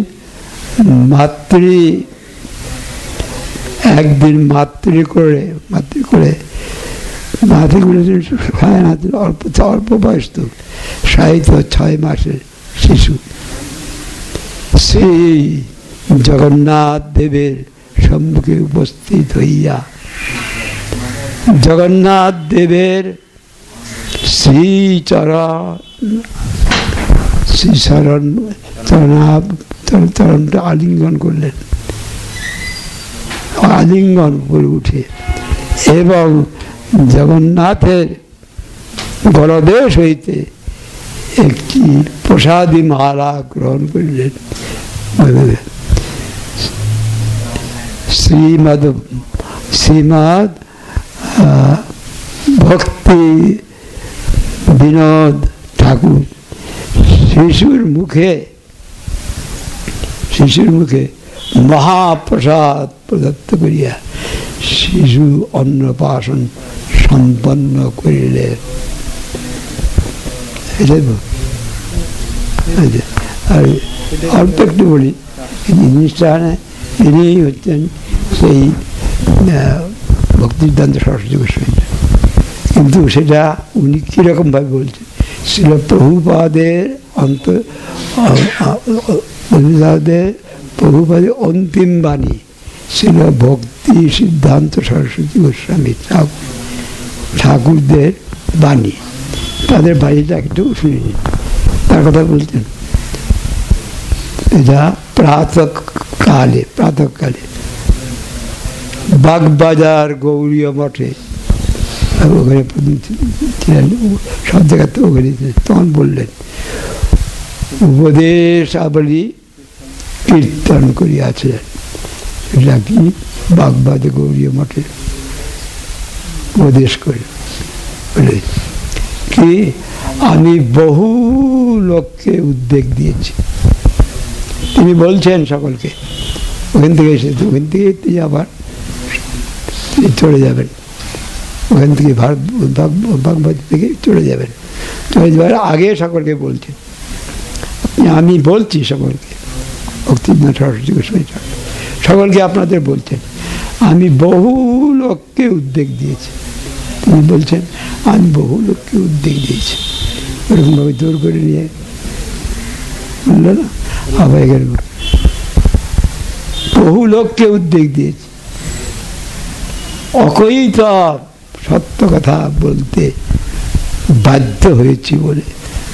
মাতৃ করে অল্প বয়স তো, সাহিত্য 6 মাসের শিশু শ্রী জগন্নাথ দেবের সম্মুখে উপস্থিত হইয়া জগন্নাথ দেবের শ্রীচরণ চরণটা আলিঙ্গন করলেন, আলিঙ্গন করে উঠে এবং জগন্নাথের গলদেশ হইতে একটি প্রসাদী মালা গ্রহণ করিলেন। শ্রীমদ ভক্তি বিনোদ ঠাকুর শিশুর মুখে মহাপ্রসাদ প্রদত্ত করিয়া শিশু অন্নপ্রাশন সম্পন্ন করিলেন। আর অল্প একটু বলি, জিনিসটা ইনি হচ্ছেন সেই ভক্তিদান্ত সরস্বতী গোস্বামী, কিন্তু সেটা উনি কিরকম ভাবে বলছেন, ছিল প্রভুপাদের প্রভুপাদের অন্তিম বাণী ছিল ভক্তি সিদ্ধান্ত সরস্বতী গোস্বামী ঠাকুরদের বাণী। তাদের বাণীটা একটু শুনিনি, তার কথা বলতেন। এটা প্রাতঃকালে বাগবাজার গৌরীয় মঠে, ওখানে সব জায়গাতে ওখানে তখন বললেন উপদেশাবলী কীর্তন করিয়াছিলেন। এটা কি বাগবাজার গৌরীয় মঠে উপদেশ করে বলে কি, আমি বহু লোককে উদ্বেগ দিয়েছি। তিনি বলছেন সকলকে, ওখান থেকে এসেছে, ওখান থেকে তিনি আবার চলে যাবেন, ওখান থেকে বাগবাজার থেকে চলে যাবেন। চলে যাওয়ার আগে সকলকে বলছেন, আমি বলছি সকলকে, ভক্তিদান্ত সরস্বতী গোস্বামী সকলকে আপনাদের বলছেন, আমি বহু লোককে উদ্বেগ দিয়েছি। তিনি বলছেন আমি বহু লোককে উদ্বেগ দিয়েছি, ওরকমভাবে জোর করে নিয়ে বললো না, আবার এখানে বহু লোককে উদ্বেগ দিয়েছি। অকৈত সত্য কথা বলতে বাধ্য হয়েছি বলে,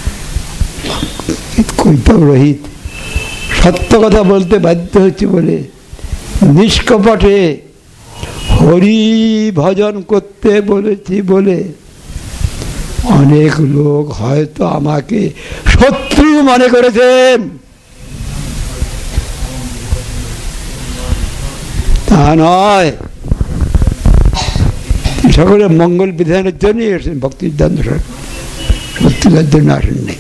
কৈতব রহিত সত্য কথা বলতে বাধ্য হয়েছি বলে, নিষ্কপটে হরি ভজন করতে বলেছি বলে অনেক লোক হয়তো আমাকে শত্রু মনে করেছেন। তা নয়, সকলের মঙ্গল বিধানের জন্যই এসেছেন, ভক্তিদান্ত শত্রুতার জন্য আসেননি।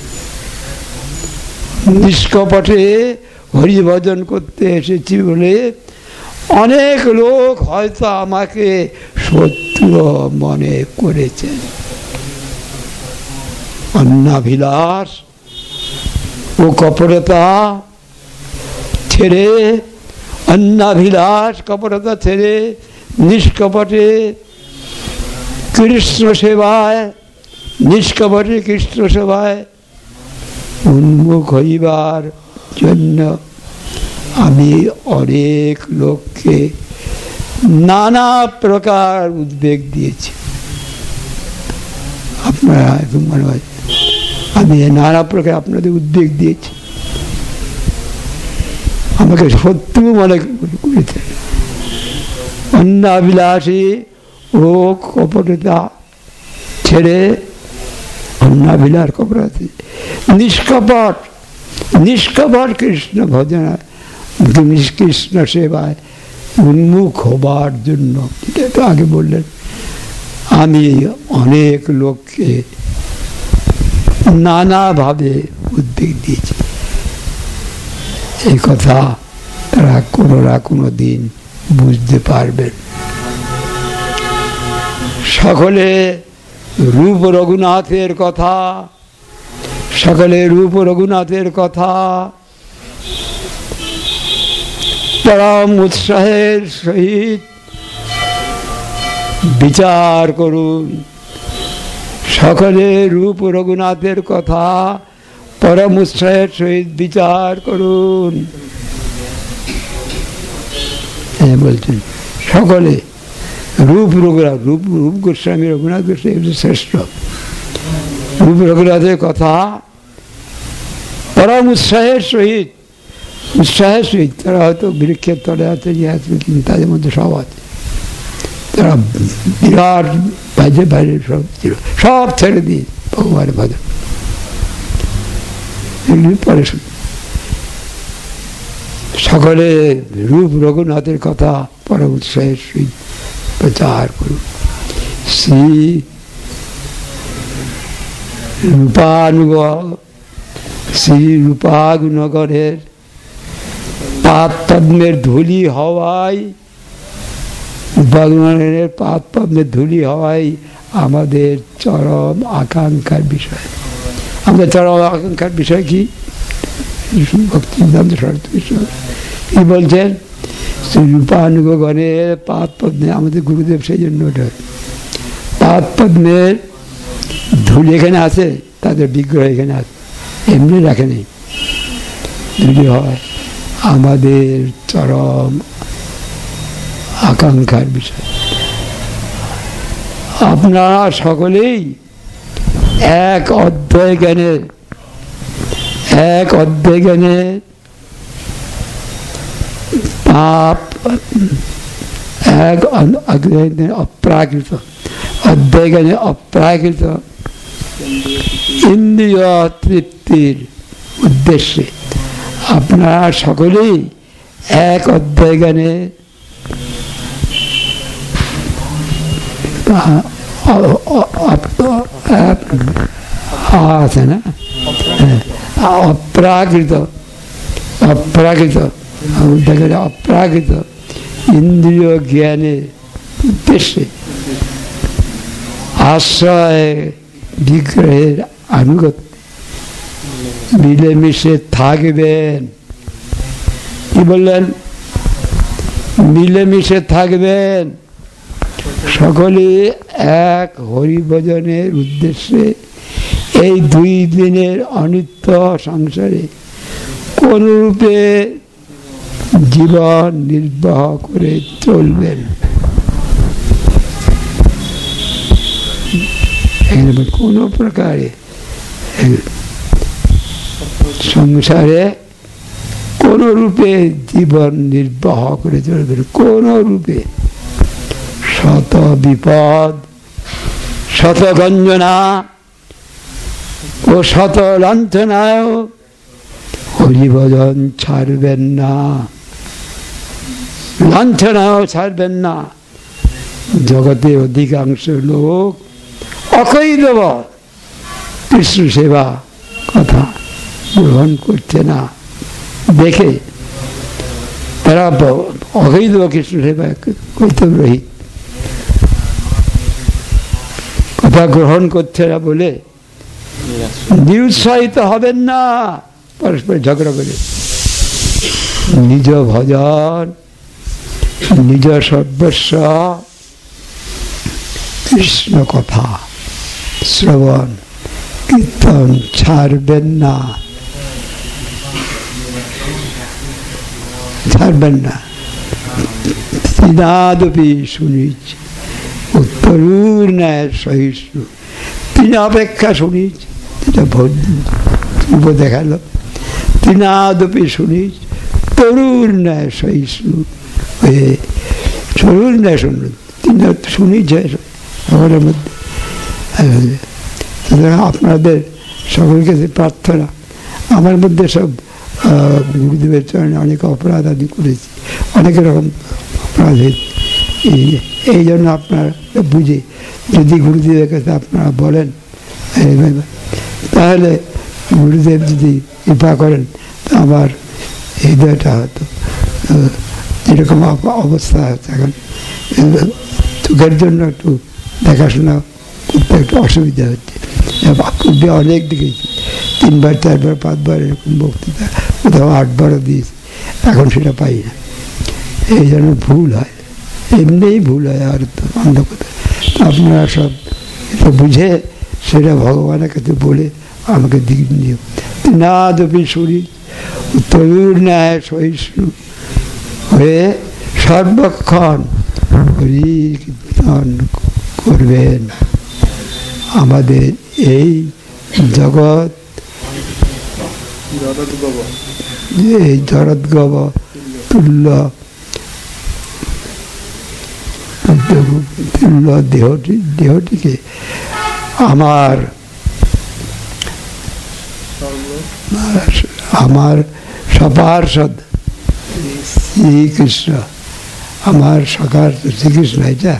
নিষ্কপটে হরি ভজন করতে এসেছি বলে অনেক লোক হয়তো আমাকে শত্রু মনে করেছেন। অন্নাভিলাষ ও কপটতা ছেড়ে, অন্নাভিলাষ কপটতা ছেড়ে নিষ্কপটে কৃষ্ণ সেবায়, নিষ্কপটে কৃষ্ণ সেবায় উন্মুখ হইবার জন্য আমি অনেক লোককে নানা প্রকার উদ্বেগ দিয়েছি। আপনারা এখন মনে হয় আমি নানা প্রকার আপনাদের উদ্বেগ দিয়েছি, আমাকে শত্রু মনে করেছে। অন্নাভিলাষী ও কপটতা ছেড়ে, অন্নাভিলাষ কপটতা নিষ্কপট, নিষ্কপট কৃষ্ণ ভজনায়, কৃষ্ণ সেবায় উন্মুখ হবার জন্য, এটা তো আগে বললেন, আমি অনেক লোককে নানাভাবে উদ্বেগ দিয়েছি। এই কথা তারা কোনো দিন বুঝতে পারবেন। সকলে রূপ রঘুনাথের কথা, সকলে রূপ রঘুনাথের কথা পরম উৎসাহের সহিত বিচার করুন। সকলে রূপ রঘুনাথের কথা পরম উৎসাহের সহিত বিচার করুন। বলছেন সকলে রূপ রঘুনাথ, রূপ গোস্বামী, রঘুনাথ গোস্বামী শ্রেষ্ঠ। রূপ রঘুনাথের কথা পরম উৎসাহের সহিত উৎসাহের সহিত তারা হয়তো বৃক্ষের তলে আছে কিন্তু তাদের মধ্যে সব আছে। তারা বিরাট বাইরে বাইরে সব ছিল, সব ছেড়ে দিয়ে ভগবানের ভজন। পরে সকলে রূপ রঘুনাথের কথা পরে উৎসাহের সহিত প্রচার করুন। শ্রী রূপানগরের পাদ পদ্মের ধুলি হওয়ায়, রূপানগরের পাদ পদ্মের ধুলি হওয়ায় আমাদের চরম আকাঙ্ক্ষার বিষয়। আমাদের চরম আকাঙ্ক্ষার বিষয় কি? ভক্তিবেদান্ত সরস্বতী কি বলছেন? শ্রী রূপানুগণের পাদ পদ্মে, আমাদের গুরুদেব সেই জন্য ওটা পাদ পদ্মের ধুলি এখানে আছে, তাদের বিগ্রহ এখানে আছে, এমনি রাখে নেই, ধুলি হয় আমাদের চরম আকাঙ্ক্ষার বিষয়। আপনারা সকলেই এক অধ্যায় জ্ঞানের পাপ, অপ্রাকৃত অধ্যায় জ্ঞানে অপ্রাকৃত ইন্দ্রিয় তৃপ্তির উদ্দেশ্যে আপনারা সকলেই এক অধ্যায় জ্ঞানে আছে না, অপ্রাকৃত ইন্দ্রিয় জ্ঞানের উদ্দেশ্যে আশ্রয় বিগ্রহের আনুগত্য মিলেমিশে থাকবেন। কি বললেন? মিলেমিশে থাকবেন সকলে এক হরিভজনের উদ্দেশ্যে। এই 2 দিনের অনিত্য সংসারে কোনরূপে জীবন নির্বাহ করে চলবেন। কোন প্রকারে সংসারে কোন রূপে জীবন নির্বাহ করে চলবেন, কোন রূপে। শত বিপদ, শত গঞ্জনা ও শত লাঞ্ছনায় হরিভজন ছাড়বেন না, লাঞ্ছনাও ছাড়বেন না। জগতে অধিকাংশ লোক অকৈতব কৃষ্ণ সেবা কথা গ্রহণ করছে না, দেখে তারা অকৈতব কৃষ্ণ সেবা কৈতব রহিত কথা গ্রহণ করছে না বলে নিরুৎসাহিত হবেন না। পরস্পর ঝগড়া করে নিজ ভজন, নিজ সর্বস্ব কৃষ্ণ কথা শ্রবণ কীর্তন ছাড়বেন না, ছাড়বেন না। তিনাদপি শুনিছ উত্তরুর ন্যায় সহিষ্ণু, তিনি অপেক্ষা শুনিছ, এটা পূর্ব দেখালো। তিনাদপি শুনিছ তরুর ন্যায় সহিষ্ণু হয়ে, তরুর ন্যায় শুনল, তিনি শুনিছে সকলের মধ্যে। আপনাদের সকলের কাছে প্রার্থনা, আমার মধ্যে সব গুরুদেবের চরণে অনেক অপরাধ আদি করেছি, অনেক রকম অপরাধ হয়েছে। এই জন্য আপনারা বুঝে যদি গুরুদেবের কাছে আপনারা বলেন, তাহলে গুরুদেব যদি কৃপা করেন আমার হৃদয়টা হয়তো এরকম অবস্থা আছে এখন, চোখের জন্য একটু দেখাশোনা করতে একটু অসুবিধা হচ্ছে। পূর্বে অনেক দেখেছি, 3 বার 4 বার 5 বার এরকম বক্তৃতা, কোথাও 8 বারও দিয়েছি, এখন সেটা পাই না। এই জন্য ভুল হয়, এমনিই ভুল হয়, আর অন্য কথা। আপনারা সব এটা বুঝে সেটা ভগবানের কাছে বলে আমাকে দিক নিয়ে না দপি শুনি তরুর ন্যায় সহিষ্ণু হয়ে সর্বক্ষণ হরি কীর্তন করবেন। আমাদের এই জগৎ যে এই জরদ্গব তুল্য দেহটিকে আমার সপার্ষদ শ্রীকৃষ্ণ, আমার সকার শ্রীকৃষ্ণ, এটা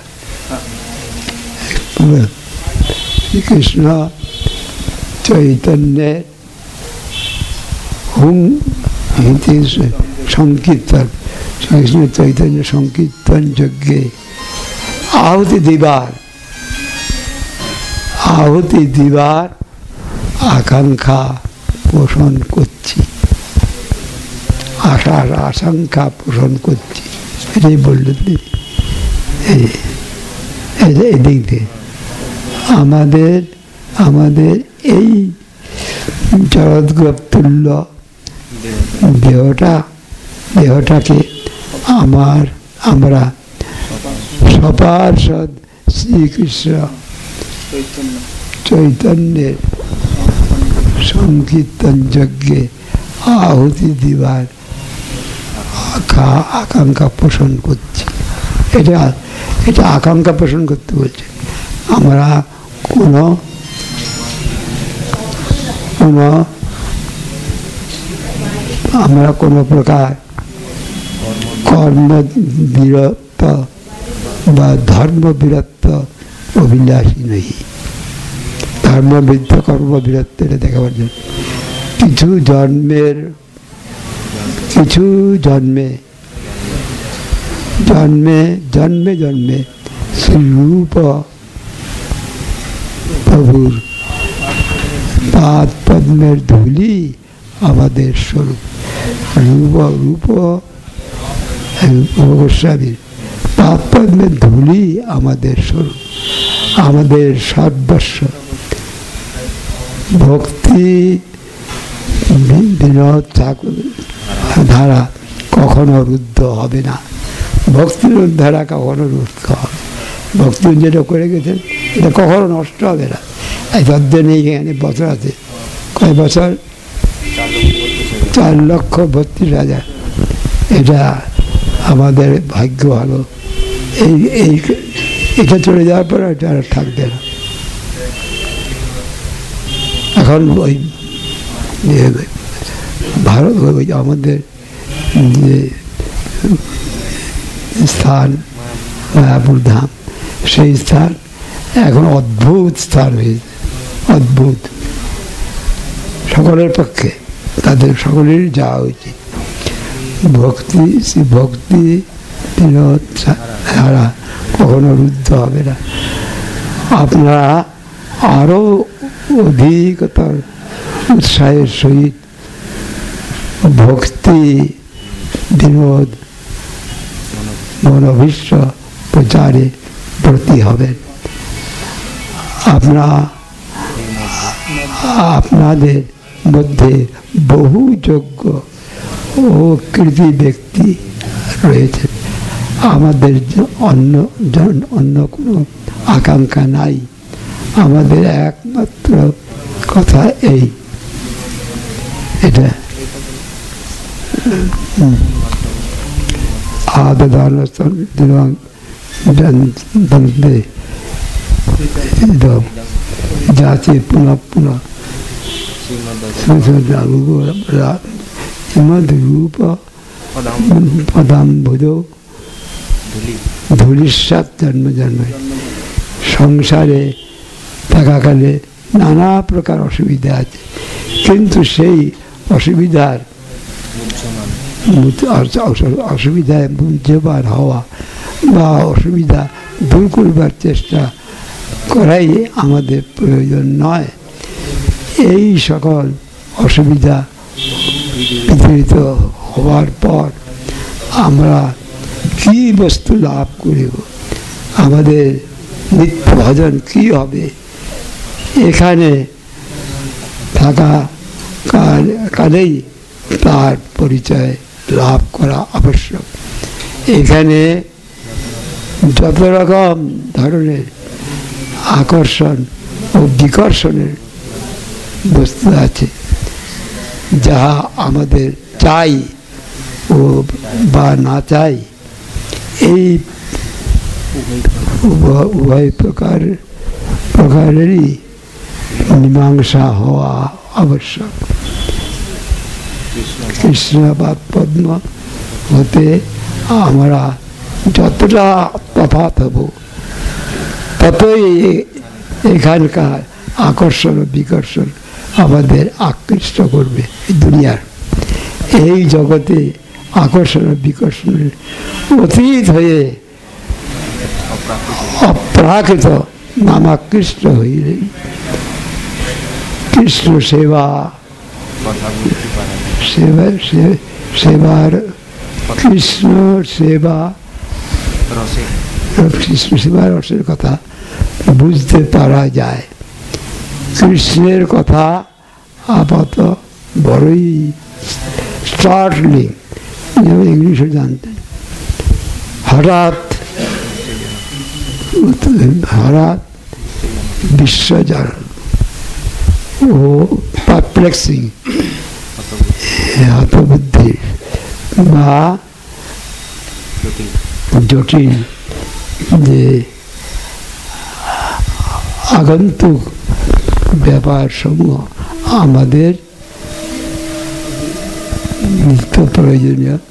শ্রীকৃষ্ণ চৈতন্যের হুম সংকীর্তন, শ্রীকৃষ্ণ চৈতন্য সংকীর্তন যজ্ঞে আহুতি দিবার আকাঙ্ক্ষা পোষণ করছি, আশার আশঙ্কা পোষণ করছি, এটাই বললেন। এই দিক দিয়ে আমাদের এই জগৎগুপ্তুল্য দেহটাকে আমরা সপার্ষদ শ্রীকৃষ্ণ চৈতন্যের সংকীর্তন যজ্ঞে আহুতি দিবার আকাঙ্ক্ষা পোষণ করছি। এটা আকাঙ্ক্ষা পোষণ করতে বলছে। আমরা কোনো প্রকার কর্মবিরক্ত বা ধর্মবিরক্ত অভিলাষী নই। ধর্মবিরুদ্ধ কর্মবিরক্ত এটা দেখাবার জন্য কিছু জন্মে শ্রীরূপ প্রভুর পাদ পদ্মের ধুলি আমাদের স্বরূপ। রূপ গোস্বামীর পাদ পদ্মের ধুলি আমাদের স্বরূপ, আমাদের সর্বস্ব। ভক্তি বিনোদ ধারা কখনো রুদ্ধ হবে না, ভক্তির ধারা কখনো রুদ্ধ হবে। ভক্তি যেটা করে গেছেন এটা কখনো নষ্ট হবে না। এই যদ্দিন এইখানে বছর আছে, কয় বছর? 4,32,000। এটা আমাদের ভাগ্য ভালো। এটা চলে যাওয়ার পর এটা আর থাকবে না। এখন ওই ভারত আমাদের যে স্থান মায়াপুর ধাম, সেই স্থান এখন অদ্ভুত স্থান হয়েছে, অদ্ভুত। সকলের পক্ষে তাদের সকলেরই যাওয়া উচিত। ভক্তি বিনোদ ধারা কখনো রুদ্ধ হবে না। আপনারা আরো অধিকতর উৎসাহের সহিত ভক্তি বিনোদ মনোভীষ্ট প্রচারে ব্রতী হবেন। আপনাদের মধ্যে বহু যোগ্য ও কৃতি ব্যক্তি রয়েছে। আমাদের অন্য কোনো আকাঙ্ক্ষা নাই। আমাদের একমাত্র কথা এটা যাতে পুনঃ পুনঃ রূপ পদাম্বুজ ধূলিসাৎ জন্ম জন্মে। সংসারে থাকাকালে নানা প্রকার অসুবিধা আছে, কিন্তু সেই অসুবিধায় বুঝবার হওয়া বা অসুবিধা দূর করবার চেষ্টা করাই আমাদের প্রয়োজন নয়। এই সকল অসুবিধা বিপরীত হওয়ার পর আমরা কি বস্তু লাভ করিব, আমাদের নিত্য ভজন কি হবে, এখানে থাকা কালেই তার পরিচয় লাভ করা আবশ্যক। এখানে যত রকম ধরনের আকর্ষণ ও বিকর্ষণের বস্তু আছে, যাহা আমাদের চাই ও বা না চাই, এই উভয় প্রকারেরই মীমাংসা হওয়া আবশ্যক। কৃষ্ণপাদ পদ্ম হতে আমরা যতটা তফাৎ হব, ততই এখানকার আকর্ষণ ও বিকর্ষণ আমাদের আকৃষ্ট করবে। দুনিয়ার এই জগতে আকর্ষণ ও বিকর্ষণের অতীত হয়ে অপ্রাকৃত নামাকৃষ্ট হইলে কৃষ্ণ সেবার কৃষ্ণ সেবার রসের কথা বুঝতে পারা যায়। কৃষ্ণের কথা আপাত বড়ই স্টার্টলিং, যেমন ইংলিশে জানতেন। হঠাৎ বিশ্বজাল ও পারপ্লেক্সিং, হতবুদ্ধি বা জটিল যে আগন্তুক ব্যাপার সমূহ আমাদের নিত্য প্রয়োজনীয়